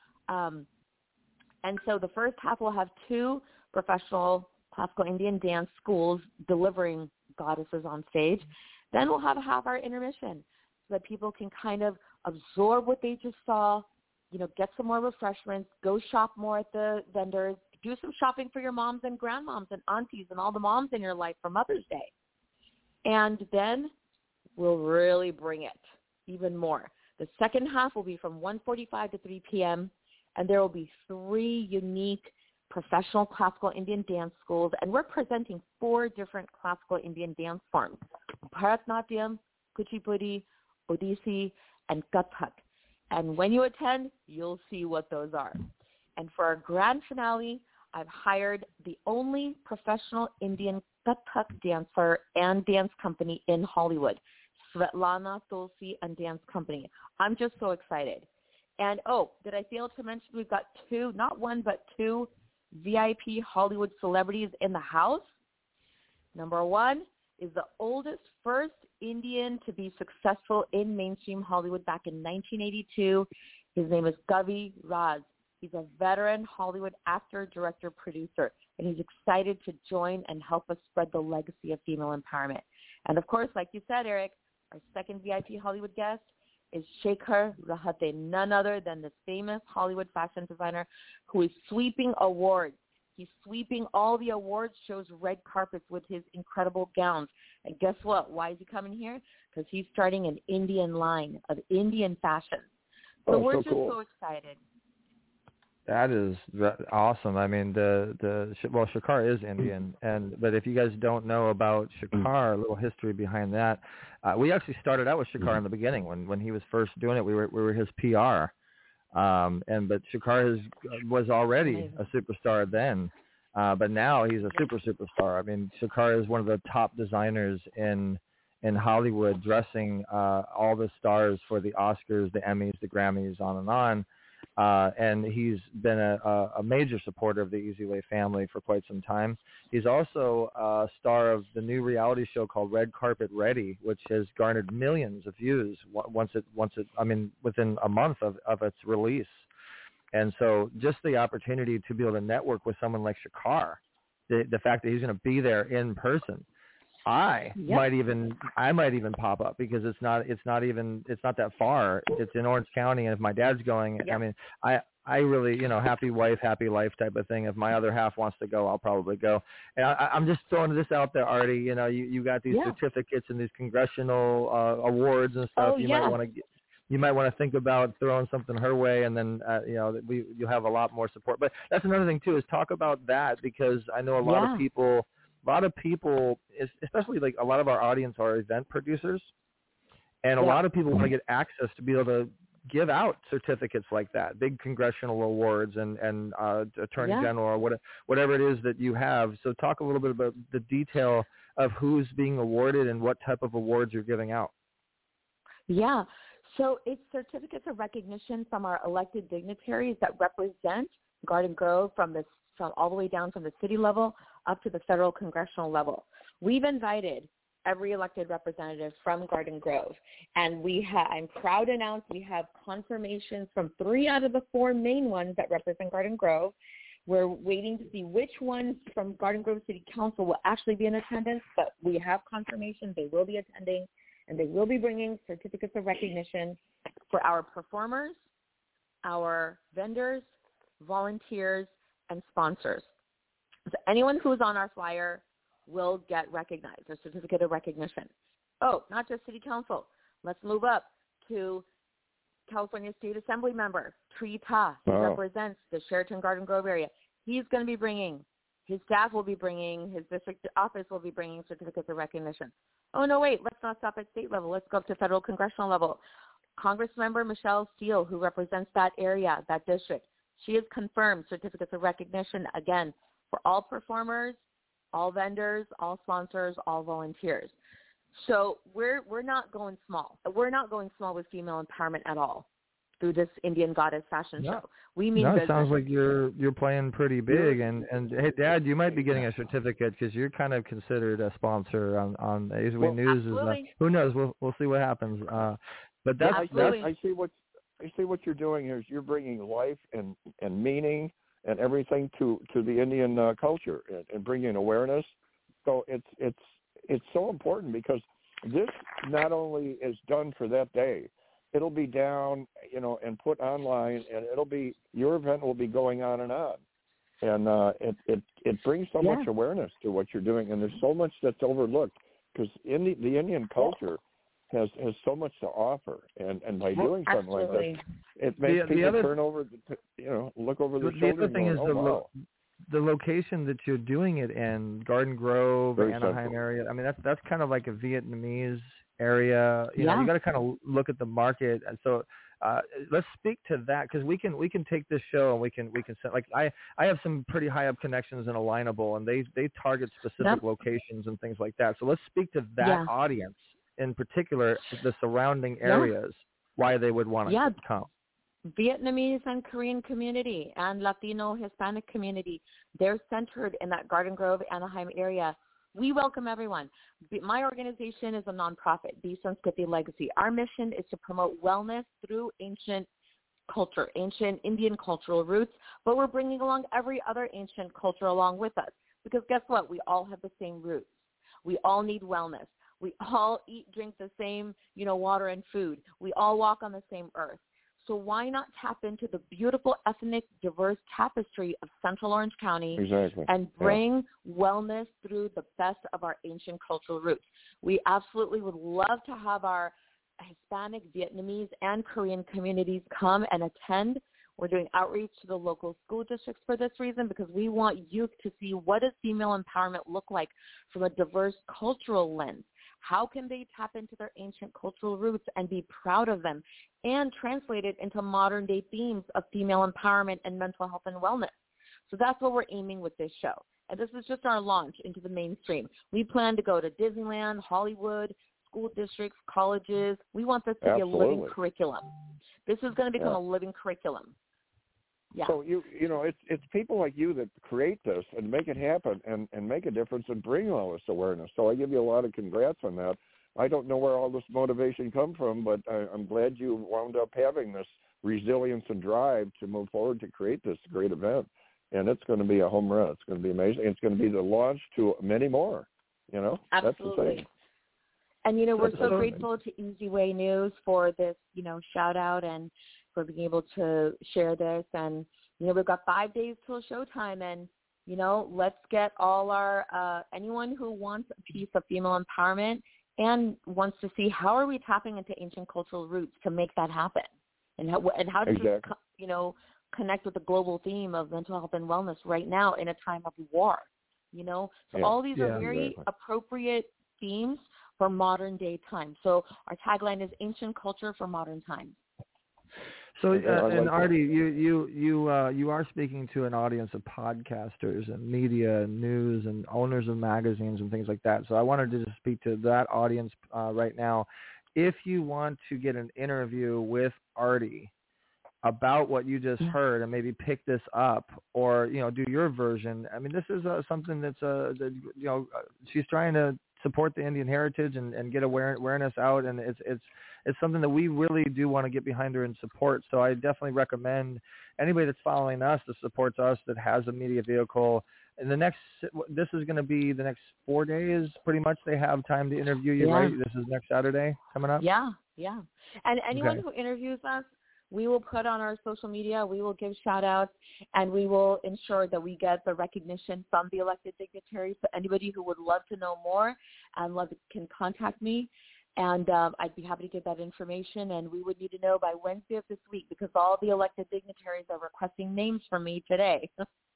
Speaker 12: And so the first half will have 2 professional classical Indian dance schools delivering goddesses on stage. Then we'll have a half-hour intermission so that people can kind of absorb what they just saw, get some more refreshments, go shop more at the vendors, do some shopping for your moms and grandmoms and aunties and all the moms in your life for Mother's Day. And then we'll really bring it even more. The second half will be from 1:45 to 3 p.m., and there will be 3 unique professional classical Indian dance schools, and we're presenting 4 different classical Indian dance forms: Bharatnatyam, Kuchipudi, Odissi, and Kathak. And when you attend, you'll see what those are. And for our grand finale, I've hired the only professional Indian Kathak dancer and dance company in Hollywood, Svetlana Tulsi and Dance Company. I'm just so excited. And, did I fail to mention we've got 2, not 1, but 2 VIP Hollywood celebrities in the house? Number 1 is the oldest first Indian to be successful in mainstream Hollywood back in 1982. His name is Kavi Raz. He's a veteran Hollywood actor, director, producer, and he's excited to join and help us spread the legacy of female empowerment. And, of course, like you said, Eric, our second VIP Hollywood guest is Shekhar Rahate, none other than the famous Hollywood fashion designer who is sweeping awards. He's sweeping all the awards shows red carpets with his incredible gowns. And guess what? Why is he coming here? Because he's starting an Indian line of Indian fashion. So we're just so excited.
Speaker 4: That is awesome. I mean, Shekhar is Indian, but if you guys don't know about Shekhar, a little history behind that, we actually started out with Shekhar in the beginning when he was first doing it. We were his PR, but Shekhar was already a superstar then, but now he's a superstar. I mean, Shekhar is one of the top designers in Hollywood, dressing all the stars for the Oscars, the Emmys, the Grammys, on and on. And he's been a major supporter of the Easy Way family for quite some time. He's also a star of the new reality show called Red Carpet Ready, which has garnered millions of views within a month of its release. And so just the opportunity to be able to network with someone like Shekhar, the fact that he's going to be there in person, I might even pop up, because it's not that far. It's in Orange County, and if my dad's going, I mean, I really, happy wife, happy life type of thing. If my other half wants to go, I'll probably go. And I'm just throwing this out there, Artie. You got these certificates and these congressional awards and stuff. You might want to you might want to think about throwing something her way, and then you'll have a lot more support. But that's another thing too, is talk about that, because I know a lot of people, especially like a lot of our audience are event producers, and a lot of people want to get access to be able to give out certificates like that, big congressional awards and attorney general or whatever it is that you have. So talk a little bit about the detail of who's being awarded and what type of awards you're giving out.
Speaker 12: Yeah. So it's certificates of recognition from our elected dignitaries that represent Garden Grove from all the way down from the city level up to the federal congressional level. We've invited every elected representative from Garden Grove, and I'm proud to announce we have confirmations from 3 out of the 4 main ones that represent Garden Grove. We're waiting to see which ones from Garden Grove City Council will actually be in attendance, but we have confirmation they will be attending, and they will be bringing certificates of recognition for our performers, our vendors, volunteers, and sponsors. So anyone who's on our flyer will get recognized, a certificate of recognition. Oh, not just City Council. Let's move up to California State Assembly member, Tree Ta, who represents the Sheraton Garden Grove area. He's going to be bringing, his staff will be bringing, his district office will be bringing certificates of recognition. Oh, no, wait, let's not stop at state level. Let's go up to federal congressional level. Congressmember Michelle Steele, who represents that area, that district, she has confirmed certificates of recognition, again, for all performers, all vendors, all sponsors, all volunteers. So we're not going small. We're not going small with female empowerment at all through this Indian Goddess fashion show. We mean business.
Speaker 4: It sounds like you're playing pretty big. And hey, Dad, you might be getting a certificate because you're kind of considered a sponsor on AZW News. Who knows? We'll see what happens. But that's
Speaker 3: I see what you're doing here is you're bringing life and meaning and everything to the Indian culture and bringing awareness. So it's so important because this not only is done for that day, it'll be down, and put online, and your event will be going on. And it brings so much awareness to what you're doing, and there's so much that's overlooked because the Indian culture has so much to offer, and by doing something like that, it makes people turn over, look over their shoulder.
Speaker 4: The other thing is the location that you're doing it in, Garden Grove,
Speaker 3: Very
Speaker 4: Anaheim
Speaker 3: central.
Speaker 4: area. I mean, that's kind of like a Vietnamese area. You know, you got to kind of look at the market, and so let's speak to that because we can take this show and we can send, like I have some pretty high up connections in Alignable, and they target specific locations and things like that. So let's speak to that audience. In particular, the surrounding areas, why they would want to come.
Speaker 12: Vietnamese and Korean community and Latino Hispanic community, they're centered in that Garden Grove, Anaheim area. We welcome everyone. My organization is a nonprofit, The Sanskrithi Legacy. Our mission is to promote wellness through ancient culture, ancient Indian cultural roots, but we're bringing along every other ancient culture along with us because guess what? We all have the same roots. We all need wellness. We all drink the same, water and food. We all walk on the same earth. So why not tap into the beautiful ethnic diverse tapestry of Central Orange County and bring wellness through the best of our ancient cultural roots? We absolutely would love to have our Hispanic, Vietnamese, and Korean communities come and attend. We're doing outreach to the local school districts for this reason because we want youth to see what does female empowerment look like from a diverse cultural lens. How can they tap into their ancient cultural roots and be proud of them and translate it into modern-day themes of female empowerment and mental health and wellness? So that's what we're aiming with this show. And this is just our launch into the mainstream. We plan to go to Disneyland, Hollywood, school districts, colleges. We want this to be a living curriculum. This is going to become a living curriculum. Yeah.
Speaker 3: So it's people like you that create this and make it happen and make a difference and bring all this awareness. So I give you a lot of congrats on that. I don't know where all this motivation come from, but I'm glad you wound up having this resilience and drive to move forward to create this great event. And it's going to be a home run. It's going to be amazing. It's going to be the launch to many more.
Speaker 12: Absolutely.
Speaker 3: That's the thing.
Speaker 12: And we're so grateful to Easy Way News for this shout out and for being able to share this. And, we've got 5 days till showtime and, let's get all our, anyone who wants a piece of female empowerment and wants to see how are we tapping into ancient cultural roots to make that happen, and how does this, connect with the global theme of mental health and wellness right now in a time of war, So all these are very appropriate themes for modern day times. So our tagline is ancient culture for modern times.
Speaker 4: So, and Artie, you are speaking to an audience of podcasters and media and news and owners of magazines and things like that. So I wanted to just speak to that audience right now. If you want to get an interview with Artie about what you just heard and maybe pick this up or, do your version, I mean, this is something that's, she's trying to support the Indian heritage and get awareness out, and it's something that we really do want to get behind her and support. So I definitely recommend anybody that's following us, that supports us, that has a media vehicle. And this is going to be the next 4 days, pretty much. They have time to interview you, right? This is next Saturday coming up.
Speaker 12: Yeah. And anyone who interviews us, we will put on our social media, we will give shout-outs, and we will ensure that we get the recognition from the elected dignitaries. So anybody who would love to know more and can contact me, and I'd be happy to get that information. And we would need to know by Wednesday of this week, because all the elected dignitaries are requesting names from me today.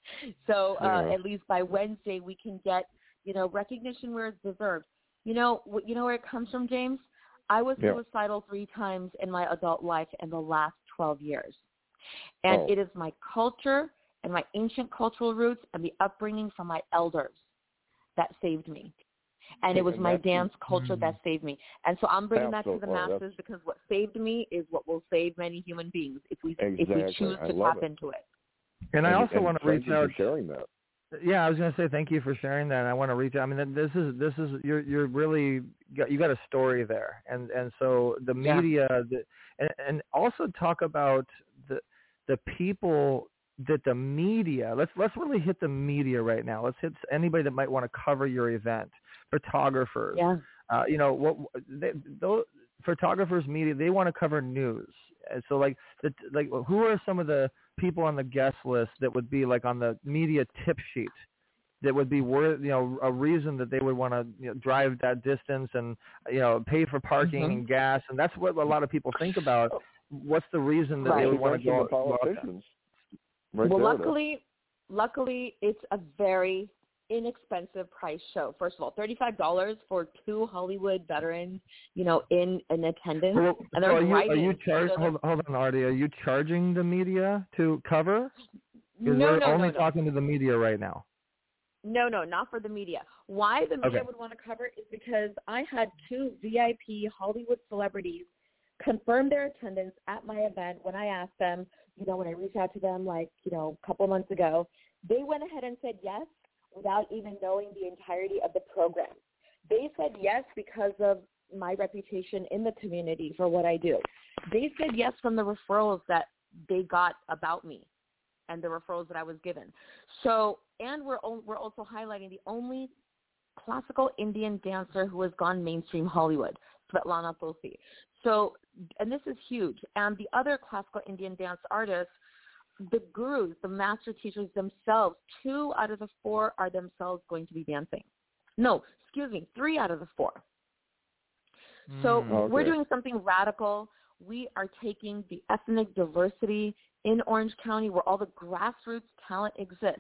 Speaker 12: So at least by Wednesday we can get, recognition where it's deserved. You know where it comes from, James? I was suicidal 3 times in my adult life in the last 12 years. And it is my culture and my ancient cultural roots and the upbringing from my elders that saved me. And it was my dance culture that saved me. And so I'm bringing that to the masses, because what saved me is what will save many human beings if we choose to tap into it.
Speaker 4: And I also want to reach out.
Speaker 3: Sharing that.
Speaker 4: Yeah, I was going to say thank you for sharing that. And I want to reach out. I mean, this is you're really you got a story there, and so the media, and also talk about the people that the media. Let's really hit the media right now. Let's hit anybody that might want to cover your event. Photographers. Yeah. Those photographers, media, they want to cover news. And so who are some of the people on the guest list that would be like on the media tip sheet that would be worth, a reason that they would want to drive that distance and, pay for parking and gas. And that's what a lot of people think about. What's the reason that they would want to go?
Speaker 3: Politicians.
Speaker 12: Luckily, it's a very inexpensive price show. First of all, $35 for 2 Hollywood veterans, in attendance.
Speaker 4: Well, and are you charging? Hold on, Artie. Are you charging the media to cover? Because we're only talking to the media right now.
Speaker 12: No, not for the media. Why the media would want to cover it is because I had 2 VIP Hollywood celebrities confirm their attendance at my event when I asked them, when I reached out to them a couple months ago. They went ahead and said yes without even knowing the entirety of the program. They said yes because of my reputation in the community for what I do. They said yes from the referrals that they got about me and the referrals that I was given. So, and we're also highlighting the only classical Indian dancer who has gone mainstream Hollywood, Svetlana Tulsi. So, and this is huge. And the other classical Indian dance artists, the gurus, the master teachers themselves, 2 out of the 4 are themselves going to be dancing. No, 3 out of the 4. So we're doing something radical. We are taking the ethnic diversity in Orange County where all the grassroots talent exists.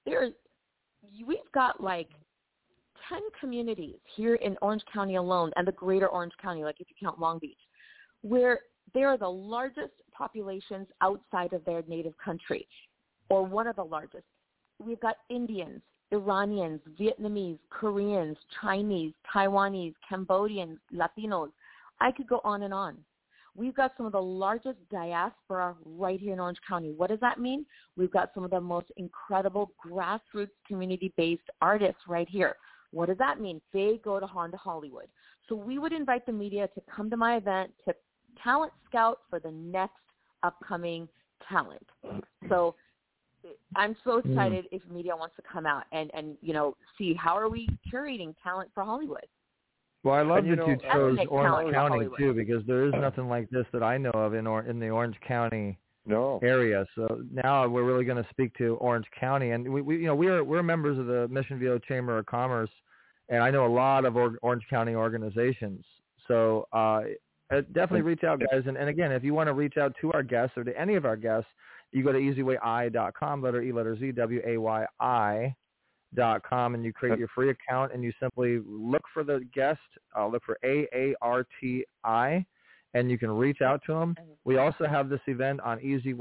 Speaker 12: We've got 10 communities here in Orange County alone and the greater Orange County, if you count Long Beach, where they are the largest populations outside of their native country, or one of the largest. We've got Indians, Iranians, Vietnamese, Koreans, Chinese, Taiwanese, Cambodians, Latinos. I could go on and on. We've got some of the largest diaspora right here in Orange County. What does that mean? We've got some of the most incredible grassroots community-based artists right here. What does that mean? They go to Honda Hollywood. So we would invite the media to come to my event to talent scout for the next upcoming talent. So I'm so excited if media wants to come out and see how are we curating talent for Hollywood.
Speaker 4: Well, I love that you chose Orange County too, because there is nothing like this that I know of in the Orange County area. So now we're really going to speak to Orange County, and we're members of the Mission Viejo Chamber of Commerce, And I know a lot of Orange County organizations. So definitely reach out, guys. And again, if you want to reach out to our guests or to any of our guests, you go to easywayi.com, letter E, letter Z, WAYI.com, and you create your free account, and you simply look for the guest, look for AARTI, and you can reach out to them. We also have this event on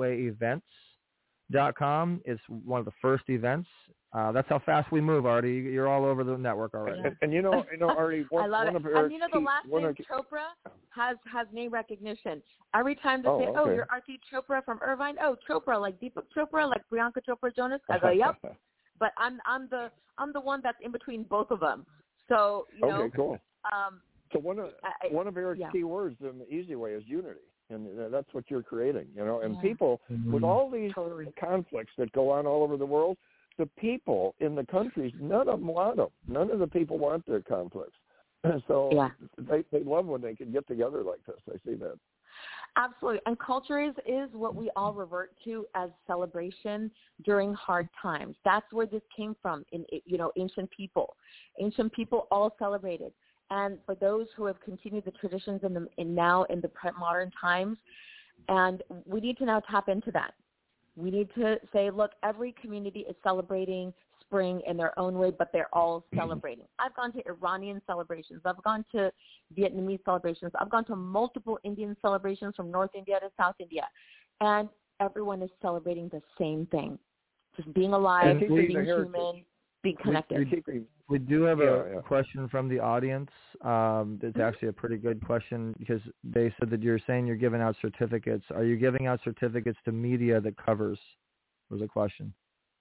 Speaker 4: easywayevents.com. It's one of the first events. That's how fast we move, Artie. You're all over the network already.
Speaker 3: And you know, Artie,
Speaker 12: I love it. And you know, the last name Chopra has name recognition. Every time they say, "Oh, you're Artie Chopra from Irvine." Oh, Chopra, like Deepak Chopra, like Priyanka Chopra Jonas. I go, "Yep." But I'm the one that's in between both of them. So you know.
Speaker 3: Okay, cool. So one of Eric's key words in the Easy Way is unity. And that's what you're creating, you know. And people, with all these conflicts that go on all over the world, the people in the countries, none of them want them. None of the people want their conflicts. So they love when they can get together like this. I see that.
Speaker 12: Absolutely. And culture is what we all revert to as celebration during hard times. That's where this came from in, you know, ancient people. Ancient people all celebrated. And for those who have continued the traditions now in the modern times, and we need to now tap into that. We need to say, look, every community is celebrating spring in their own way, but they're all celebrating. I've gone to Iranian celebrations. I've gone to Vietnamese celebrations. I've gone to multiple Indian celebrations from North India to South India. And everyone is celebrating the same thing, just being alive, being human, being connected.
Speaker 4: We do have a question from the audience. It's actually a pretty good question because they said that you're saying you're giving out certificates. Are you giving out certificates to media that covers? Was a question.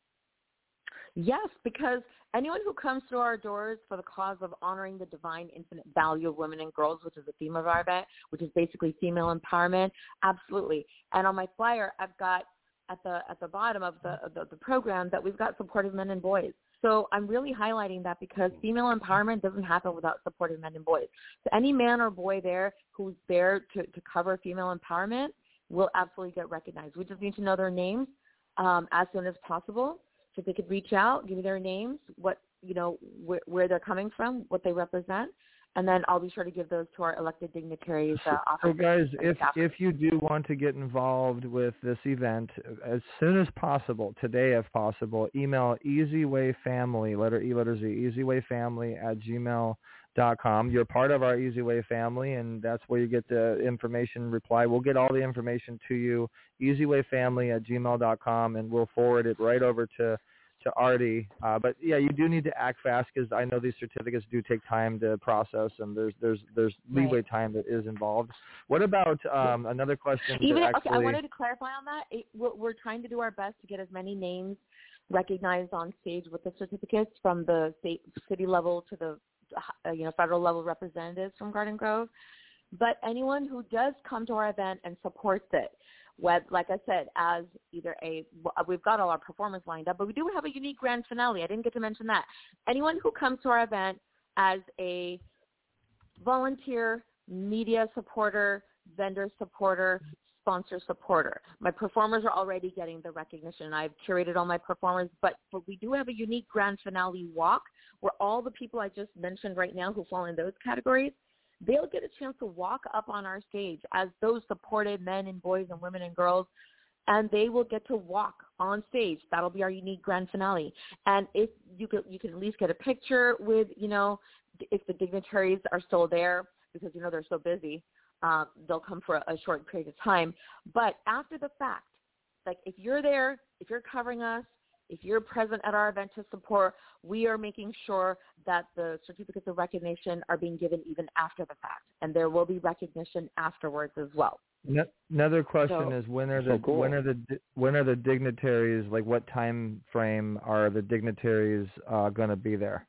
Speaker 12: Yes, because anyone who comes through our doors for the cause of honoring the divine infinite value of women and girls, which is the theme of our event, which is basically female empowerment, absolutely. And on my flyer, I've got at the bottom of the program that we've got supportive men and boys. So I'm really highlighting that because female empowerment doesn't happen without supportive men and boys. So any man or boy there who's there to cover female empowerment will absolutely get recognized. We just need to know their names as soon as possible. So if they could reach out, give me their names, what, you know, where they're coming from, what they represent, and then I'll be sure to give those to our elected dignitaries.
Speaker 4: So guys, if you do want to get involved with this event, as soon as possible, today if possible, email easywayfamily, letter E, letter Z, easywayfamily@gmail.com. You're part of our Easy Way family, and that's where you get the information reply. We'll get all the information to you, easywayfamily@gmail.com, and we'll forward it right over to Artie. But yeah, you do need to act fast because I know these certificates do take time to process, and there's leeway time that is involved. What about another question?
Speaker 12: Okay, I wanted to clarify on that. We're trying to do our best to get as many names recognized on stage with the certificates from the city level to the federal level representatives from Garden Grove. But anyone who does come to our event and supports it, like I said, as either we've got all our performers lined up, but we do have a unique grand finale. I didn't get to mention that. Anyone who comes to our event as a volunteer, media supporter, vendor supporter, sponsor supporter, my performers are already getting the recognition. I've curated all my performers, but we do have a unique grand finale walk where all the people I just mentioned right now who fall in those categories, they'll get a chance to walk up on our stage as those supported men and boys and women and girls, and they will get to walk on stage. That'll be our unique grand finale. And if you can at least get a picture with, if the dignitaries are still there, because, they're so busy, they'll come for a short period of time. But after the fact, like if you're there, if you're covering us, if you're present at our event to support, we are making sure that the certificates of recognition are being given even after the fact, and there will be recognition afterwards as well.
Speaker 4: Another question is when are the dignitaries, like what time frame are the dignitaries going to be there?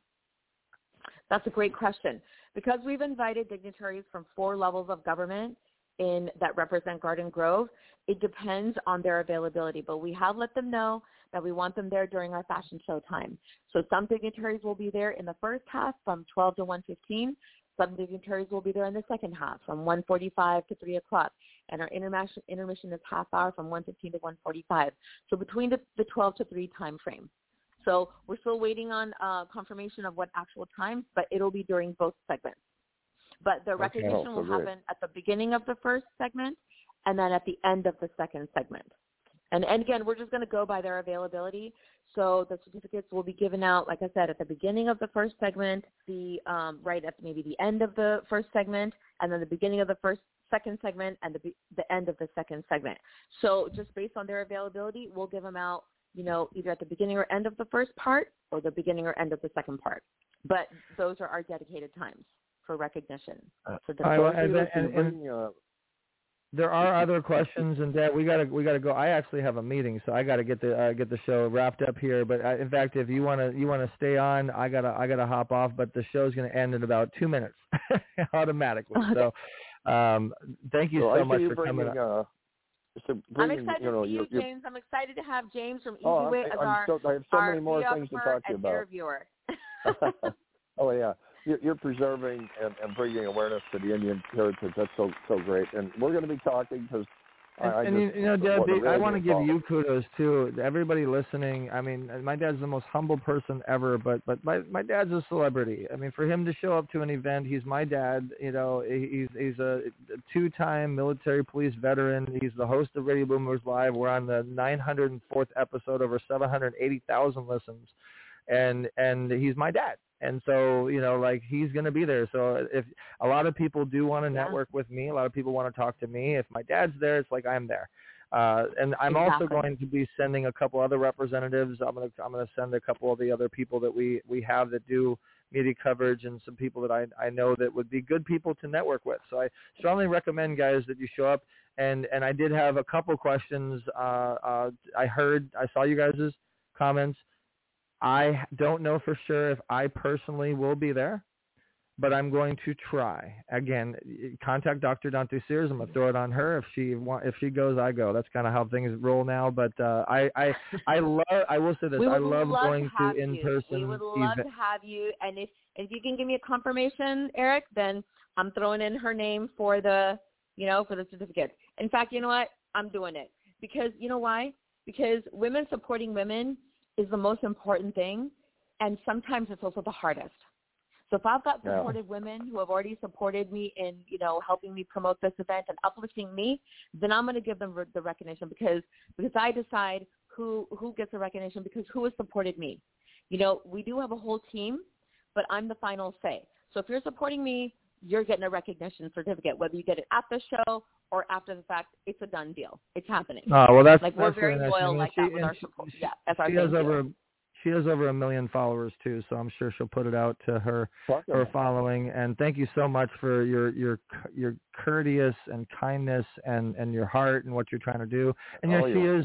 Speaker 12: That's a great question. Because we've invited dignitaries from 4 levels of government that represent Garden Grove, it depends on their availability. But we have let them know that we want them there during our fashion show time. So some dignitaries will be there in the first half from 12 to 1:15. Some dignitaries will be there in the second half from 1:45 to 3 o'clock. And our intermission is half hour from 1:15 to 1:45. So between the 12 to 3 time frame. So we're still waiting on confirmation of what actual times, but it'll be during both segments. But the recognition will happen at the beginning of the first segment and then at the end of the second segment. And again, we're just going to go by their availability. So the certificates will be given out, like I said, at the beginning of the first segment, right at maybe the end of the first segment, and then the beginning of the second segment, and the end of the second segment. So just based on their availability, we'll give them out, either at the beginning or end of the first part or the beginning or end of the second part. But those are our dedicated times for recognition. So
Speaker 4: there are other questions, and Dad, we gotta go. I actually have a meeting, so I gotta get the show wrapped up here. But in fact, if you wanna stay on, I gotta hop off. But the show's gonna end in about 2 minutes, automatically. So, thank you so much for coming.
Speaker 12: I'm excited to see you, James. I'm excited to have James from EasyWay as I have so many more things to talk to you about. Interviewer.
Speaker 3: Oh yeah. You're preserving and bringing awareness to the Indian heritage. That's so great. And we're going to be talking because
Speaker 4: Dad, I want to give you kudos too. Everybody listening. I mean, my dad's the most humble person ever, but my dad's a celebrity. I mean, for him to show up to an event, he's my dad. He's a 2-time military police veteran. He's the host of Radio Boomers Live. We're on the 904th episode, over 780,000 listens, and he's my dad. And so, he's going to be there. So if a lot of people do want to network with me, a lot of people want to talk to me. If my dad's there, it's like I'm there. And I'm also going to be sending a couple other representatives. I'm going to send a couple of the other people that we have that do media coverage, and some people that I know that would be good people to network with. So I strongly recommend, guys, that you show up. And I did have a couple questions. I saw you guys' comments. I don't know for sure if I personally will be there, but I'm going to try. Again, contact Dr. Dante Sears. I'm going to throw it on her. If she goes, I go. That's kind of how things roll now. But I will say this. I love going to in-person.
Speaker 12: We would love to have you. And if you can give me a confirmation, Eric, then I'm throwing in her name for the certificate. In fact, you know what? I'm doing it. Because you know why? Because women supporting women is the most important thing, and sometimes it's also the hardest. So if I've got supportive women who have already supported me in, helping me promote this event and uplifting me, then I'm going to give them the recognition because I decide who gets the recognition because who has supported me. We do have a whole team, but I'm the final say. So if you're supporting me, you're getting a recognition certificate, whether you get it at the show or after the fact. It's a done deal. It's happening.
Speaker 4: Oh, well, that's
Speaker 12: we're very loyal like that with our support.
Speaker 4: She has over 1 million followers too, so I'm sure she'll put it out to her following. And thank you so much for your courteous and kindness and your heart and what you're trying to do. And she is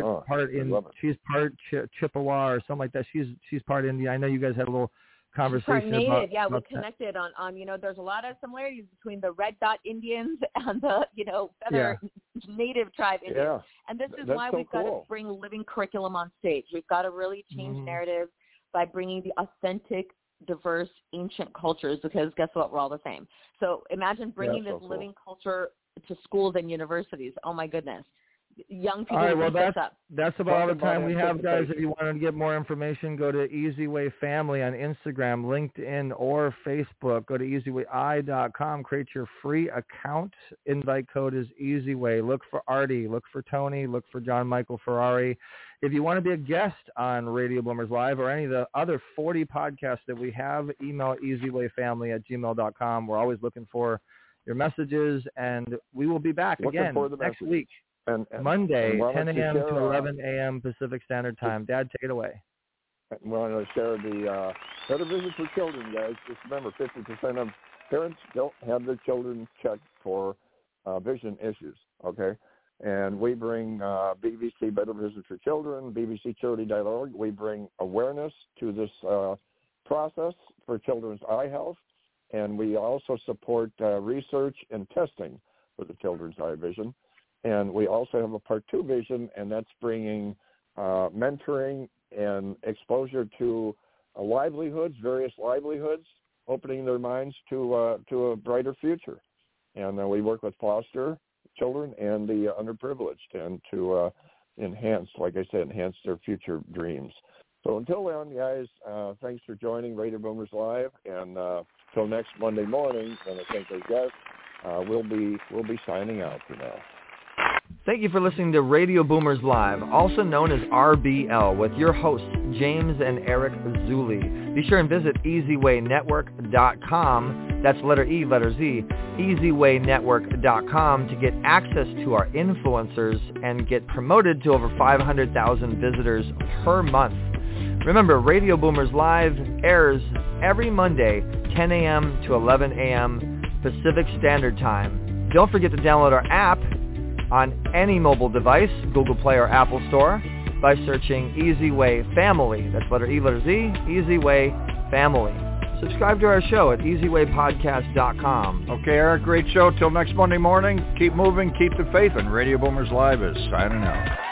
Speaker 4: she's part Chippewa or something like that. She's part Indian. I know you guys had a little conversation.
Speaker 12: She's part Native, we connected on there's a lot of similarities between the Red Dot Indians and the Feather Native tribe Indians. Yeah. And this is why we've got to bring living curriculum on stage. We've got to really change narrative by bringing the authentic, diverse, ancient cultures, because guess what? We're all the same. So imagine bringing this living culture to schools and universities. Oh my goodness. Young people.
Speaker 4: All right, well, that's about all the time we have, guys. If you want to get more information, go to EasyWay Family on Instagram, LinkedIn, or Facebook. Go to EasyWayI.com. Create your free account. Invite code is EasyWay. Look for Artie. Look for Tony. Look for John Michael Ferrari. If you want to be a guest on Radio Boomers Live or any of the other 40 podcasts that we have, email easywayfamily@gmail.com. We're always looking for your messages, and we will be back again next week. And Monday, 10 a.m. to 11 a.m. Pacific Standard Time. Dad, take it away.
Speaker 3: We're going to share the Better Vision for Children, guys. Just remember, 50% of parents don't have their children checked for vision issues, okay? And we bring BBC Better Vision for Children, bbccharity.org. We bring awareness to this process for children's eye health, and we also support research and testing for the children's eye vision. And we also have a Part 2 vision, and that's bringing mentoring and exposure to various livelihoods, opening their minds to a brighter future. And we work with foster children and the underprivileged, and to enhance their future dreams. So until then, guys, thanks for joining Radio Boomers Live, and till next Monday morning, when I think our guest, we'll be signing out for now.
Speaker 2: Thank you for listening to Radio Boomers Live, also known as RBL, with your hosts, James and Eric Zuli. Be sure and visit EasyWayNetwork.com, that's letter E, letter Z, EasyWayNetwork.com to get access to our influencers and get promoted to over 500,000 visitors per month. Remember, Radio Boomers Live airs every Monday, 10 a.m. to 11 a.m. Pacific Standard Time. Don't forget to download our app on any mobile device, Google Play or Apple Store, by searching Easy Way Family. That's letter E, letter Z, Easy Way Family. Subscribe to our show at EasyWayPodcast.com.
Speaker 1: Okay, Eric, great show. Till next Monday morning, keep moving, keep the faith, and Radio Boomers Live is signing out.